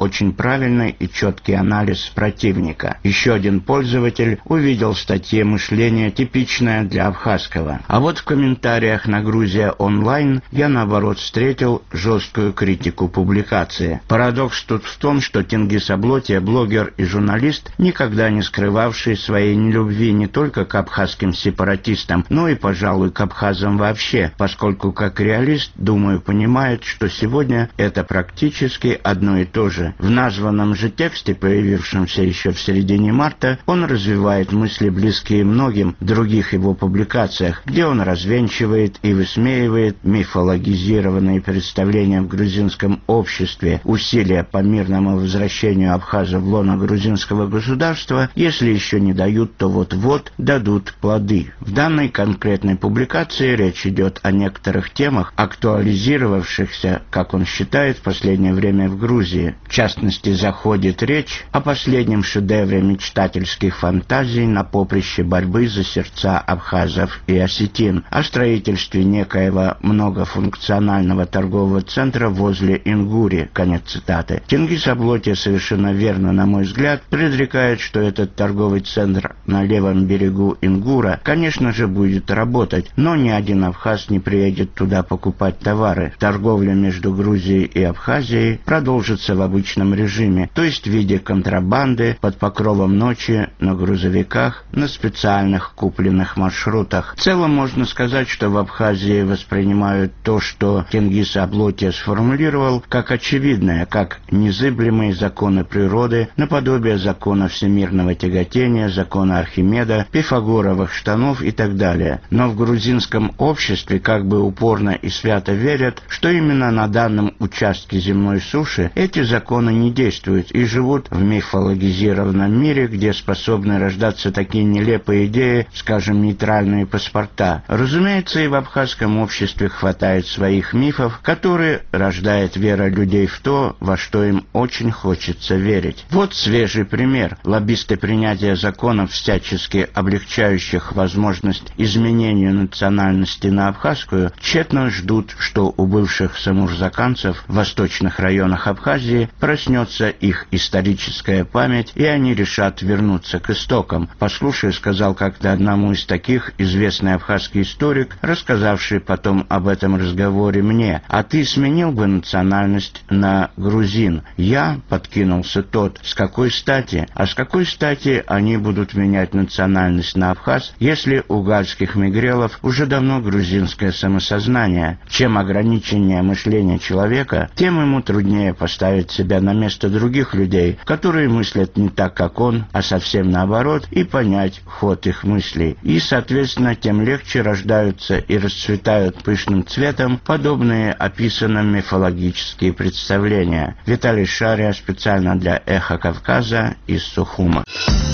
очень правильный и четкий анализ противника. Еще один пользователь увидел в статье мышление, типичное для абхазского. А вот в комментариях на Грузия онлайн я наоборот встретил жесткую критику публикации. Парадокс тут в том, что Тенгиз Аблотия, блогер и журналист, никогда не скрывавший своей нелюбви не только к абхазским сепаратистам, но и, пожалуй, к абхазам вообще, поскольку как реалист, думаю, понимает, что сегодня это практически одно и то же. В названном же тексте, появившемся еще в середине марта, он развивает мысли, близкие многим в других его публикациях, где он развенчивает и высмеивает мифологизированные представления в грузинском обществе, усилия по мирному возвращению абхазов в лоно грузинского государства, если еще не дают, то вот-вот дадут плоды. В данной конкретной публикации речь идет о некоторых темах, актуализировавшихся, как он считает, в последнее время в Грузии. В частности, заходит речь о последнем шедевре мечтательских фантазий на поприще борьбы за сердца абхазов и осетин, о строительстве некоего многофункционального торгового центра возле Ингури. Конец цитаты. Тенгиз Аблотия совершенно верно, на мой взгляд, предрекает, что этот торговый центр на левом берегу Ингура, конечно же, будет работать, но ни один абхаз не приедет туда покупать товары. Торговля между Грузией и Абхазией продолжится в обычном режиме, то есть в виде контрабанды под покровом ночи на грузовиках на специальных купленных маршрутах. В целом можно сказать, что в Абхазии воспринимают то, что Тенгиз Аблотия сформулировал, как очевидное, как незыблемые законы природы, наподобие закона всемирного тяготения, закона Архимеда, пифагоровых штанов и так далее. Но в грузинском обществе как бы упорно и свято верят, что именно на данном участке земной суши эти законы не действуют и живут в мифологизированном мире, где способны рождаться такие нелепые идеи, скажем, нейтральные паспорта. Разумеется, и в абхазском обществе хватает своих мифов, которые рождает вера людей в то, во что им очень хочется верить. Вот свежий пример. Лоббисты принятия законов, всячески облегчающих возможность изменения национальности на абхазскую, тщетно ждут, что у бывших самурзаканцев в восточных районах Абхазии проснется их историческая память, и они решат вернуться к истокам. Послушай, сказал как-то одному из таких известный абхазский историк, рассказавший потом об этом разговоре мне: «А ты сменил бы национальность на грузин?» «Я?» — подкинулся тот. «С какой стати?» «А с какой стати они будут менять национальность на абхаз, если у гальских мигрелов уже давно грузинское самосознание? Чем ограниченнее мышление человека, тем ему труднее поставить себя на место других людей, которые мыслят не так, как он, а совсем наоборот, и понять ход их мыслей. И, соответственно, тем легче рождаются и расцветают пышным цветом подобные описанным мифологические представления». Виталий Шария специально для «Эхо Кавказа» из Сухума.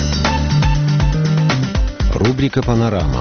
Рубрика «Панорама».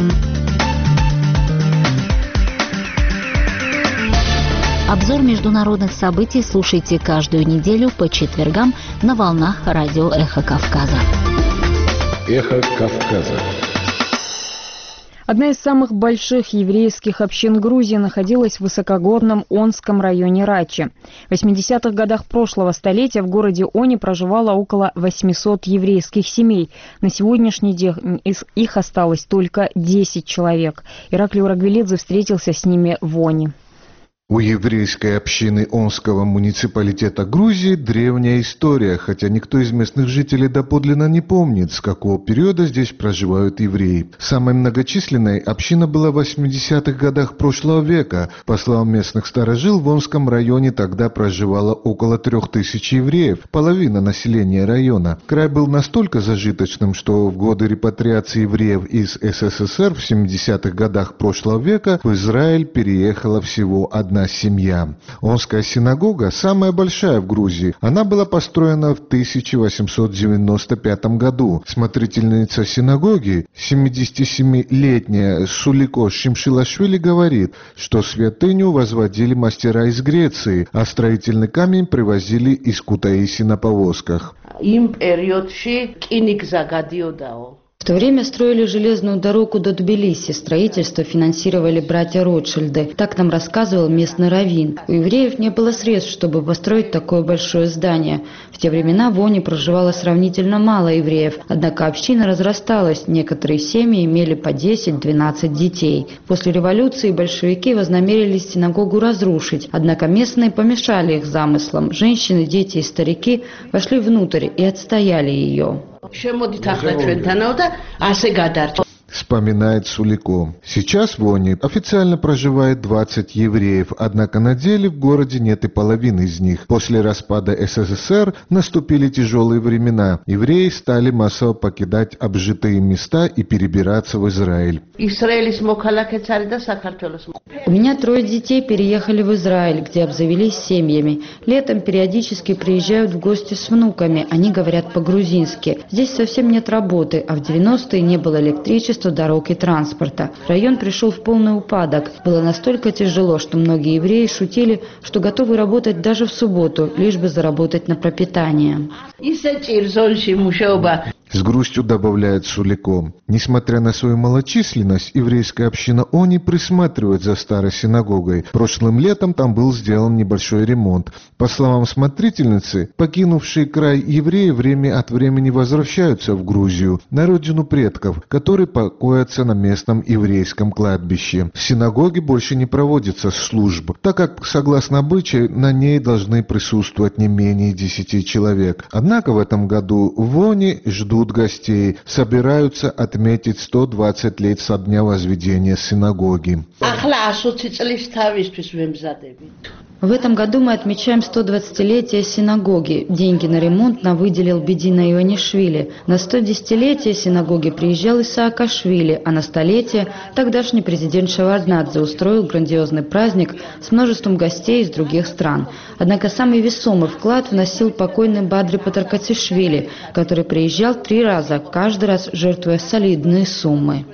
Обзор международных событий слушайте каждую неделю по четвергам на волнах радио «Эхо Кавказа». «Эхо Кавказа». Одна из самых больших еврейских общин Грузии находилась в высокогорном Онском районе Рачи. В восьмидесятых годах прошлого столетия в городе Они проживало около восьмисот еврейских семей. На сегодняшний день их осталось только десять человек. Ираклий Урагвелидзе встретился с ними в Они. У еврейской общины Онского муниципалитета Грузии древняя история, хотя никто из местных жителей доподлинно не помнит, с какого периода здесь проживают евреи. Самой многочисленной община была в восьмидесятых годах прошлого века. По словам местных старожил, в Онском районе тогда проживало около трех тысяч евреев, половина населения района. Край был настолько зажиточным, что в годы репатриации евреев из СССР в семидесятых годах прошлого века в Израиль переехала всего одна семья. Онская синагога самая большая в Грузии. Она была построена в тысяча восемьсот девяносто пятом году. Смотрительница синагоги, семидесятисемилетняя Сулико Шимшилашвили, говорит, что святыню возводили мастера из Греции, а строительный камень привозили из Кутаиси на повозках. В то время строили железную дорогу до Тбилиси. Строительство финансировали братья Ротшильды. Так нам рассказывал местный раввин. У евреев не было средств, чтобы построить такое большое здание. В те времена в Они проживало сравнительно мало евреев. Однако община разрасталась. Некоторые семьи имели по десять-двенадцать детей. После революции большевики вознамерились синагогу разрушить. Однако местные помешали их замыслам. Женщины, дети и старики вошли внутрь и отстояли ее. Вспоминает Сулико. Сейчас в Они официально проживает двадцать евреев, однако на деле в городе нет и половины из них. После распада СССР наступили тяжелые времена. Евреи стали массово покидать обжитые места и перебираться в Израиль. У меня трое детей переехали в Израиль, где обзавелись семьями. Летом периодически приезжают в гости с внуками. Они говорят по-грузински. Здесь совсем нет работы, а в девяностые не было электричества, дорог и транспорта. Район пришел в полный упадок. Было настолько тяжело, что многие евреи шутили, что готовы работать даже в субботу, лишь бы заработать на пропитание. С грустью добавляет Сулико. Несмотря на свою малочисленность, еврейская община Они присматривает за старой синагогой. Прошлым летом там был сделан небольшой ремонт. По словам смотрительницы, покинувшие край евреи время от времени возвращаются в Грузию, на родину предков, которые покоятся на местном еврейском кладбище. В синагоге больше не проводится служб, так как, согласно обычаю, на ней должны присутствовать не менее десяти человек. Однако в этом году в Они ждут гостей, собираются отметить сто двадцать лет со дня возведения синагоги. В этом году мы отмечаем сто двадцатилетие синагоги. Деньги на ремонт нам выделил Бедина Ионишвили. На сто десятилетие синагоги приезжал Исаакашвили, а на столетие тогдашний президент Шеварднадзе устроил грандиозный праздник с множеством гостей из других стран. Однако самый весомый вклад вносил покойный Бадри Патаркатишвили, который приезжал три раза, каждый раз жертвуя солидные суммы.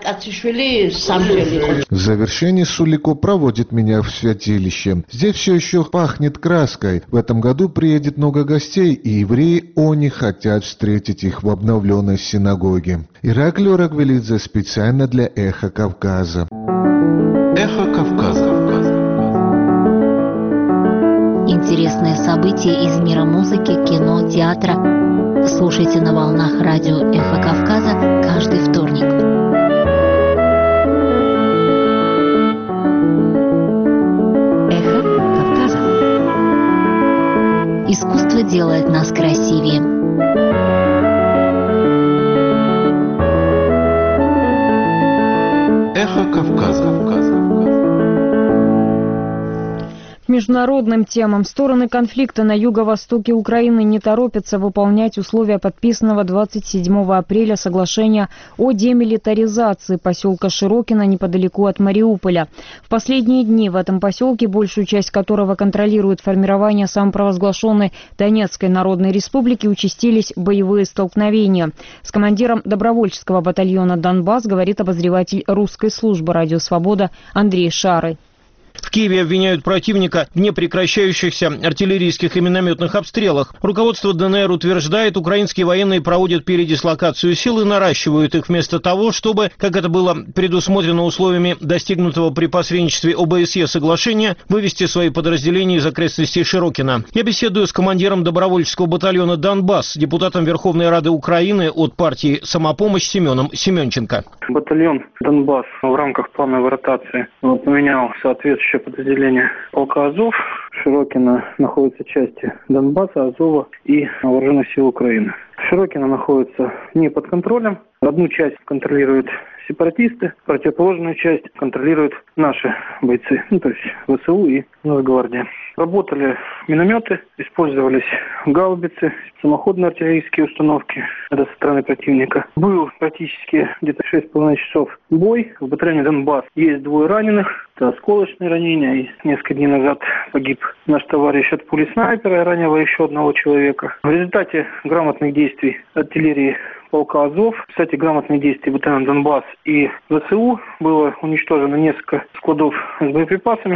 В завершении Сулико проводит меня в святилище. Здесь все еще пахнет краской. В этом году приедет много гостей, и евреи Они хотят встретить их в обновленной синагоге. Ираклио Рагвелидзе специально для «Эхо Кавказа». «Эхо Кавказа». Интересные события из мира музыки, кино, театра. Слушайте на волнах радио «Эхо Кавказа» каждый вторник. Искусство делает нас красивее. Эхо Кавказа. К международным темам. Стороны конфликта на юго-востоке Украины не торопятся выполнять условия подписанного двадцать седьмого апреля соглашения о демилитаризации поселка Широкино неподалеку от Мариуполя. В последние дни в этом поселке, большую часть которого контролирует формирование самопровозглашенной Донецкой Народной Республики, участились боевые столкновения. С командиром добровольческого батальона «Донбасс» говорит обозреватель русской службы «Радио Свобода» Андрей Шары. В Киеве обвиняют противника в непрекращающихся артиллерийских и минометных обстрелах. Руководство ДНР утверждает, украинские военные проводят передислокацию сил и наращивают их вместо того, чтобы, как это было предусмотрено условиями достигнутого при посредничестве ОБСЕ соглашения, вывести свои подразделения из окрестностей Широкино. Я беседую с командиром добровольческого батальона «Донбасс», депутатом Верховной Рады Украины от партии «Самопомощь» Семеном Семенченко. Батальон «Донбасс» в рамках плановой ротации поменял соответствующее подразделение полка «Азов». В Широкино находятся части Донбасса, Азова и Вооруженных сил Украины. Широкино находится не под контролем. Одну часть контролируют сепаратисты, противоположную часть контролируют наши бойцы, ну, то есть ВСУ и Нацгвардия. Работали минометы, использовались гаубицы, самоходные артиллерийские установки. Это со стороны противника. Был практически где-то шесть с половиной часов бой. В батальоне «Донбасс» есть двое раненых. Это осколочные ранения. И несколько дней назад погиб наш товарищ от пули снайпера, ранило еще одного человека. В результате грамотных действий артиллерии полка «Азов», кстати, грамотные действия батальона «Донбасс» и ВСУ было уничтожено несколько складов с боеприпасами.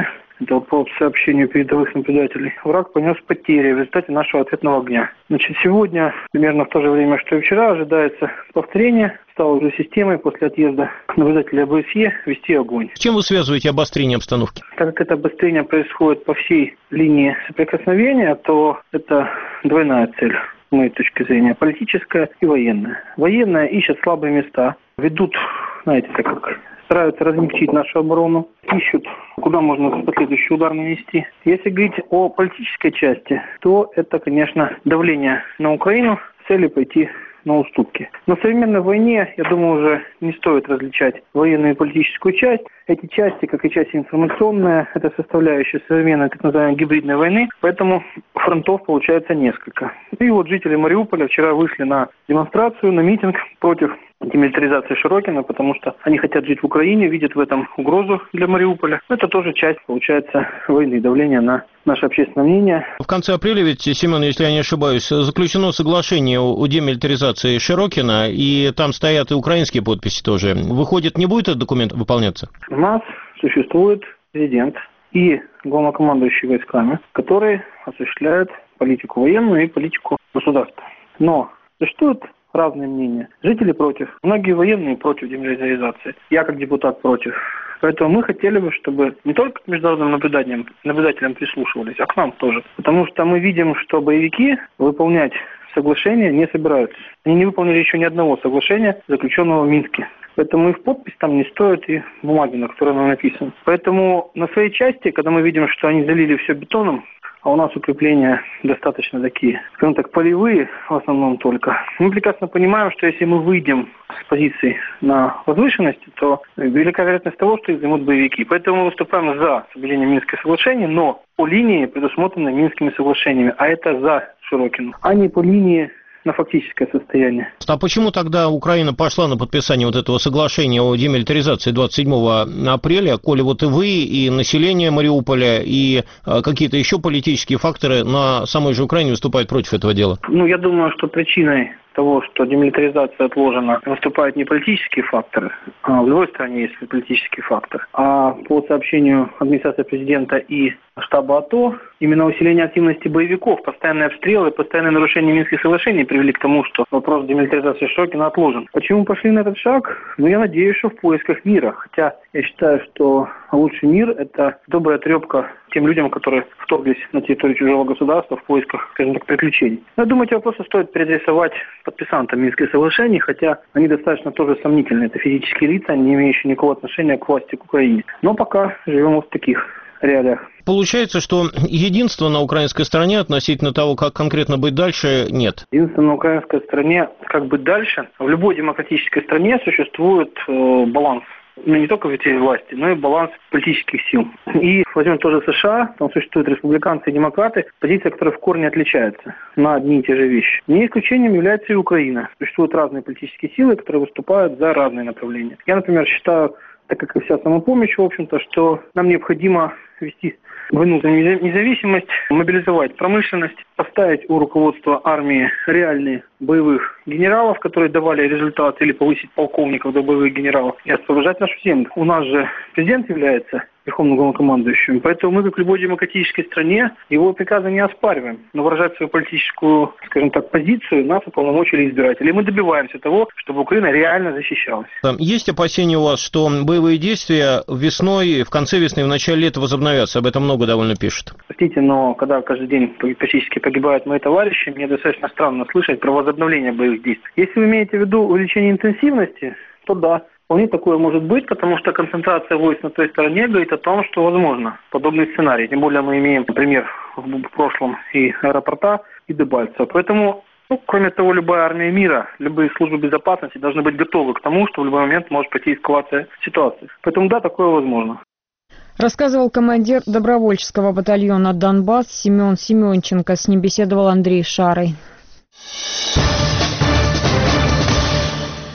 это по сообщению передовых наблюдателей, враг понес потери в результате нашего ответного огня. Значит, сегодня, примерно в то же время, что и вчера, ожидается повторение. Стало уже системой после отъезда наблюдателя ОБСЕ вести огонь. С чем вы связываете обострение обстановки? Так как это обострение происходит по всей линии соприкосновения, то это двойная цель, с моей точки зрения, политическая и военная. Военная ищет слабые места, ведут, знаете, так как стараются размягчить нашу оборону, ищут, куда можно последующий удар нанести. Если говорить о политической части, то это, конечно, давление на Украину с целью пойти на уступки. Но в современной войне, я думаю, уже не стоит различать военную и политическую часть. Эти части, как и часть информационная, это составляющая современной так называемой гибридной войны, поэтому фронтов получается несколько. И вот жители Мариуполя вчера вышли на демонстрацию, на митинг против демилитаризации Широкина, потому что они хотят жить в Украине, видят в этом угрозу для Мариуполя. Это тоже часть, получается, войны, давления на наше общественное мнение. В конце апреля ведь, Семен, если я не ошибаюсь, заключено соглашение о демилитаризации Широкина, и там стоят и украинские подписи тоже. Выходит, не будет этот документ выполняться? У нас существует президент и главнокомандующий войсками, которые осуществляют политику военную и политику государства. Но существует разные мнения. Жители против, многие военные против демилитаризации. Я как депутат против. Поэтому мы хотели бы, чтобы не только к международным наблюдателям, наблюдателям прислушивались, а к нам тоже. Потому что мы видим, что боевики выполнять соглашение не собираются. Они не выполнили еще ни одного соглашения, заключенного в Минске. Поэтому их подпись там не стоит, и бумаги, на которой она написана. Поэтому на своей части, когда мы видим, что они залили все бетоном, а у нас укрепления достаточно такие, скажем так, полевые в основном только. Мы прекрасно понимаем, что если мы выйдем с позиций на возвышенности, то велика вероятность того, что их займут боевики. Поэтому мы выступаем за соблюдение Минских соглашений, но по линии, предусмотренной Минскими соглашениями, а это за Широкину, а не по линии на фактическое состояние. А почему тогда Украина пошла на подписание вот этого соглашения о демилитаризации двадцать седьмого апреля, коли вот и вы, и население Мариуполя, и а, какие-то еще политические факторы на самой же Украине выступают против этого дела? Ну, я думаю, что причиной того, что демилитаризация отложена, выступают не политические факторы, а в любой стране есть политический фактор. А по сообщению администрации президента и штаба АТО, именно усиление активности боевиков, постоянные обстрелы, постоянные нарушения Минских соглашений привели к тому, что вопрос демилитаризации Широкина отложен. Почему пошли на этот шаг? Ну, я надеюсь, что в поисках мира. Хотя я считаю, что лучший мир – это добрая трепка тем людям, которые вторглись на территорию чужого государства в поисках, скажем так, приключений. Я думаю, эти вопросы стоит переадресовать подписантам Минских соглашений, хотя они достаточно тоже сомнительны. Это физические лица, не имеющие никакого отношения к власти, к Украине. Но пока живем вот в таких реалиях. Получается, что единства на украинской стороне относительно того, как конкретно быть дальше, нет. Единство на украинской стороне, как быть дальше. В любой демократической стране существует э, баланс. Ну, не только ветвей власти, но и баланс политических сил. И возьмем тоже США, там существуют республиканцы и демократы, позиция, которая в корне отличается на одни и те же вещи. Не исключением является и Украина. Существуют разные политические силы, которые выступают за разные направления. Я, например, считаю, так как и вся самопомощь, в общем-то, что нам необходимо вести войну за независимость, мобилизовать промышленность, поставить у руководства армии реальные боевых генералов, которые давали результат, или повысить полковников до боевых генералов, и освобождать нашу землю. У нас же президент является верховным главнокомандующим, поэтому мы, как в любой демократической стране, его приказы не оспариваем, но выражать свою политическую, скажем так, позицию нас уполномочили избиратели. И мы добиваемся того, чтобы Украина реально защищалась. Есть опасения у вас, что боевые действия весной, в конце весны, в начале лета возобновятся? Об этом много довольно пишут. Простите, но когда каждый день практически погибают мои товарищи, мне достаточно странно слышать про возобновление боевых действий. Если вы имеете в виду увеличение интенсивности, то да. Вполне такое может быть, потому что концентрация войск на той стороне говорит о том, что возможно подобный сценарий. Тем более мы имеем, например, в прошлом и аэропорта, и Дебальцево. Поэтому, ну, кроме того, любая армия мира, любые службы безопасности должны быть готовы к тому, что в любой момент может пойти эскалация ситуации. Поэтому да, такое возможно. Рассказывал командир добровольческого батальона «Донбасс» Семен Семенченко. С ним беседовал Андрей Шарый.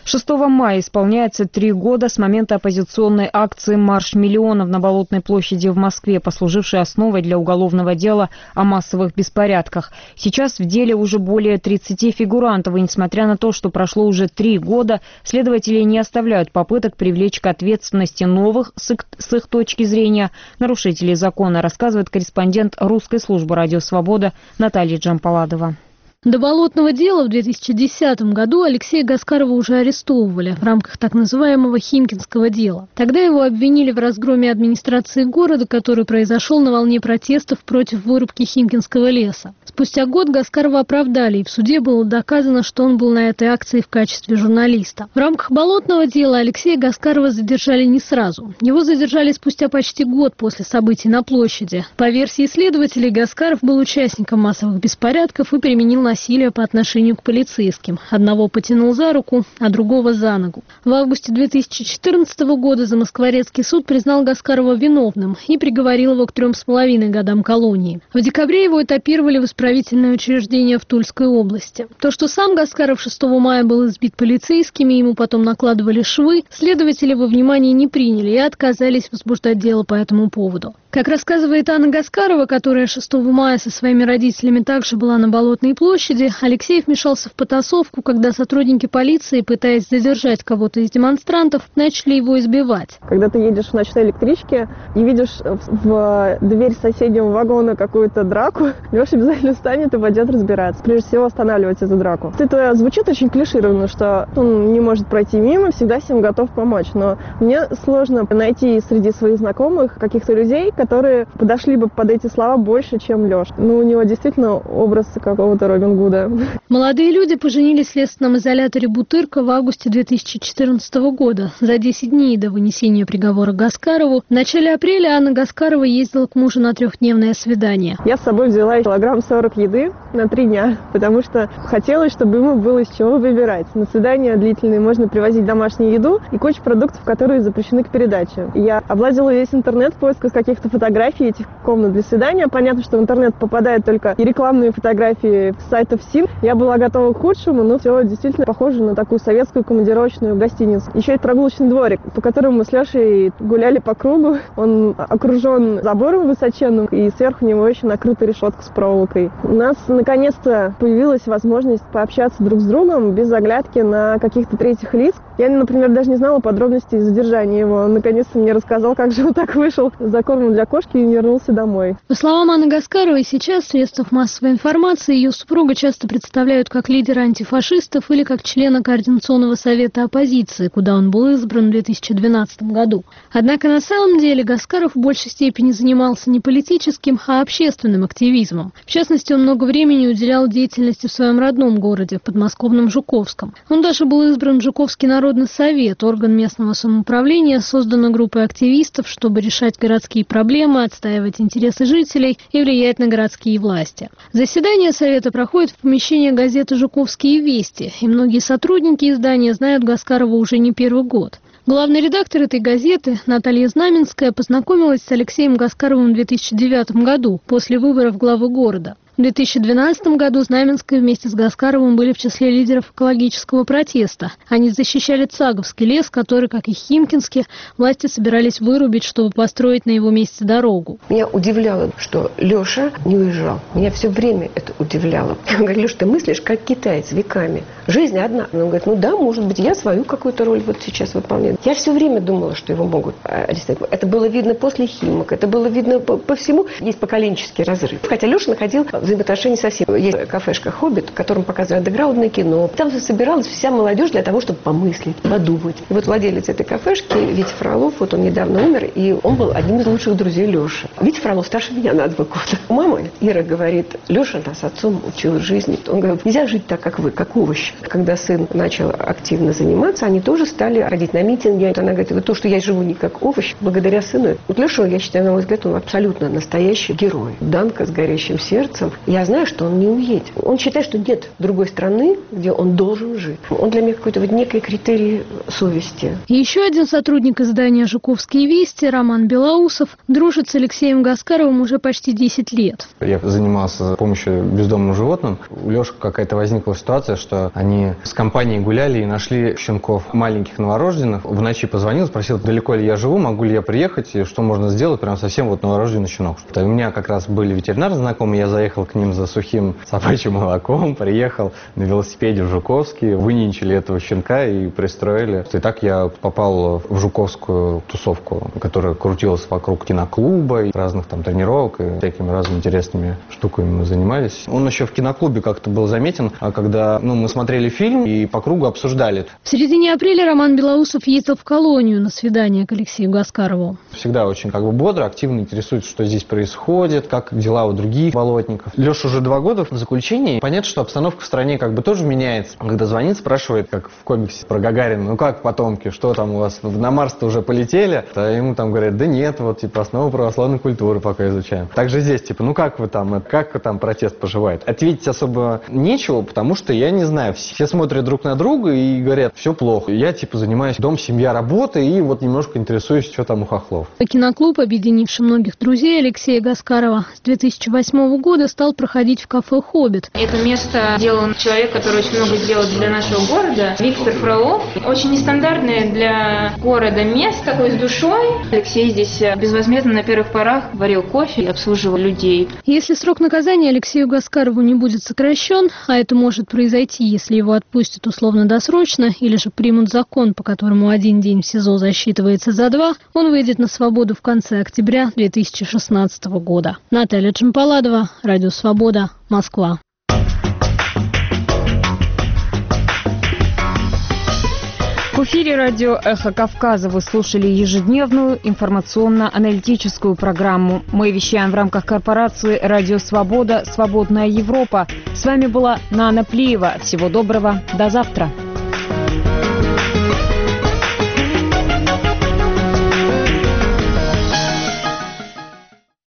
шестого мая исполняется три года с момента оппозиционной акции «Марш миллионов» на Болотной площади в Москве, послужившей основой для уголовного дела о массовых беспорядках. Сейчас в деле уже более тридцати фигурантов, и несмотря на то, что прошло уже три года, следователи не оставляют попыток привлечь к ответственности новых, с их, с их точки зрения, нарушителей закона, рассказывает корреспондент русской службы «Радио Свобода» Наталья Джампаладова. До болотного дела в две тысячи десятом году Алексея Гаскарова уже арестовывали в рамках так называемого Химкинского дела. Тогда его обвинили в разгроме администрации города, который произошел на волне протестов против вырубки Химкинского леса. Спустя год Гаскарова оправдали, и в суде было доказано, что он был на этой акции в качестве журналиста. В рамках болотного дела Алексея Гаскарова задержали не сразу. Его задержали спустя почти год после событий на площади. По версии следователей, Гаскаров был участником массовых беспорядков и применил насилие по отношению к полицейским. Одного потянул за руку, а другого за ногу. В августе две тысячи четырнадцатого года Замоскворецкий суд признал Гаскарова виновным и приговорил его к трем с половиной годам колонии. В декабре его этапировали в исправительное учреждение в Тульской области. То, что сам Гаскаров шестого мая был избит полицейскими, ему потом накладывали швы, следователи во внимание не приняли и отказались возбуждать дело по этому поводу. Как рассказывает Анна Гаскарова, которая шестого мая со своими родителями также была на Болотной площади, Алексей вмешался в потасовку, когда сотрудники полиции, пытаясь задержать кого-то из демонстрантов, начали его избивать. Когда ты едешь в ночной электричке и видишь в дверь соседнего вагона какую-то драку, Леша обязательно встанет и пойдет разбираться. Прежде всего останавливать эту драку. Это звучит очень клишированно, что он не может пройти мимо, всегда всем готов помочь. Но мне сложно найти среди своих знакомых каких-то людей, которые подошли бы под эти слова больше, чем Леша. Ну, у него действительно образ какого-то Робин Гуда. Молодые люди поженились в следственном изоляторе Бутырка в августе две тысячи четырнадцатого года. За десять дней до вынесения приговора Гаскарову в начале апреля Анна Гаскарова ездила к мужу на трехдневное свидание. Я с собой взяла килограмм сорок еды на три дня, потому что хотелось, чтобы ему было из чего выбирать. На свидания длительные можно привозить домашнюю еду и кучу продуктов, которые запрещены к передаче. Я обладала весь интернет в поисках каких-то фотографий этих комнат для свидания. Понятно, что в интернет попадают только и рекламные фотографии с сайтов СИН. Я была готова к худшему, но все действительно похоже на такую советскую командировочную гостиницу. Еще и прогулочный дворик, по которому мы с Лешей гуляли по кругу. Он окружен забором высоченным, и сверху него еще накрыта решетка с проволокой. У нас наконец-то появилась возможность пообщаться друг с другом без оглядки на каких-то третьих лиц. Я, например, даже не знала подробностей задержания его. Он наконец-то мне рассказал, как же он так вышел за кормом для кошки и не вернулся домой. По словам Анны Гаскаровой, сейчас в средствах массовой информации ее супруга часто представляют как лидера антифашистов или как члена Координационного совета оппозиции, куда он был избран в две тысячи двенадцатом году. Однако на самом деле Гаскаров в большей степени занимался не политическим, а общественным активизмом. В частности, он много времени уделял деятельности в своем родном городе, в подмосковном Жуковском. Он даже был избран в Жуковский народный совет, орган местного самоуправления, созданной группой активистов, чтобы решать городские проблемы, отстаивать интересы жителей и влиять на городские власти. Заседание совета проходит в помещении газеты «Жуковские вести», и многие сотрудники издания знают Гаскарова уже не первый год. Главный редактор этой газеты Наталья Знаменская познакомилась с Алексеем Гаскаровым в две тысячи девятом году, после выборов главы города. В две тысячи двенадцатом году Знаменская вместе с Гаскаровым были в числе лидеров экологического протеста. Они защищали Цаговский лес, который, как и Химкинский, власти собирались вырубить, чтобы построить на его месте дорогу. Меня удивляло, что Леша не уезжал. Меня все время это удивляло. Он говорит: Леша, ты мыслишь как китаец веками. Жизнь одна. Он говорит: ну да, может быть, я свою какую-то роль вот сейчас выполняю. Я все время думала, что его могут арестовать. Это было видно после Химок, это было видно по, по всему. Есть поколенческий разрыв. Хотя Леша находил взаимоотношения со всеми. Есть кафешка «Хоббит», в котором показывают андеграундное кино. Там собиралась вся молодежь для того, чтобы помыслить, подумать. И вот владелец этой кафешки, Витя Фролов, вот он недавно умер, и он был одним из лучших друзей Леши. Витя Фролов старше меня на два года. Мама Ира говорит: Леша нас отцом учил жизни. Он говорит: нельзя жить так, как вы, как овощ. Когда сын начал активно заниматься, они тоже стали ходить на митинги. Она говорит: вот то, что я живу не как овощ, благодаря сыну. Вот Леша, я считаю, на мой взгляд, он абсолютно настоящий герой. Данка с горящим сердцем. я знаю, что он не уедет. Он считает, что нет другой страны, где он должен жить. Он для меня какой-то вот некий критерий совести. И еще один сотрудник издания «Жуковские вести» Роман Белоусов дружит с Алексеем Гаскаровым уже почти десять лет. Я занимался помощью бездомным животным. У Леши какая-то возникла ситуация, что они с компанией гуляли и нашли щенков маленьких новорожденных. В ночи позвонил, спросил, далеко ли я живу, могу ли я приехать, и что можно сделать, прям совсем вот новорожденный щенок. У меня как раз были ветеринары знакомые, я заехал к ним за сухим собачьим молоком, приехал на велосипеде в Жуковский, выненчили этого щенка и пристроили. И так я попал в жуковскую тусовку, которая крутилась вокруг киноклуба, и разных там тренировок и всякими разными интересными штуками мы занимались. Он еще в киноклубе как-то был заметен, когда ну, мы смотрели фильм и по кругу обсуждали. В середине апреля Роман Белоусов ездил в колонию на свидание к Алексею Гаскарову. Всегда очень как бы бодро, активно интересуется, что здесь происходит, как дела у других болотников. Леша уже два года в заключении. Понятно, что обстановка в стране как бы тоже меняется. Когда звонит, спрашивает, как в комиксе про Гагарина, ну как потомки, что там у вас, на Марс-то уже полетели? А ему там говорят, да нет, вот типа основы православной культуры пока изучаем. Также здесь, типа, ну как вы там, как там протест поживает? Ответить особо нечего, потому что я не знаю, все смотрят друг на друга и говорят, все плохо. Я типа занимаюсь дом, семья, работа и вот немножко интересуюсь, что там у хохлов. Киноклуб, объединивший многих друзей Алексея Гаскарова, с две тысячи восьмого года стал проходить в кафе «Хоббит». Это место делал человек, который очень много сделал для нашего города, Виктор Фролов. Очень нестандартное для города место, такое с душой. Алексей здесь безвозмездно на первых порах варил кофе и обслуживал людей. Если срок наказания Алексею Гаскарову не будет сокращен, а это может произойти, если его отпустят условно-досрочно или же примут закон, по которому один день в СИЗО засчитывается за два, он выйдет на свободу в конце октября две тысячи шестнадцатого года. Наталья Джампаладова, Радио Свобода, Москва. В эфире радио «Эхо Кавказа» вы слушали ежедневную информационно-аналитическую программу. Мы вещаем в рамках корпорации «Радио Свобода. Свободная Европа». С вами была Нана Плиева. Всего доброго. До завтра.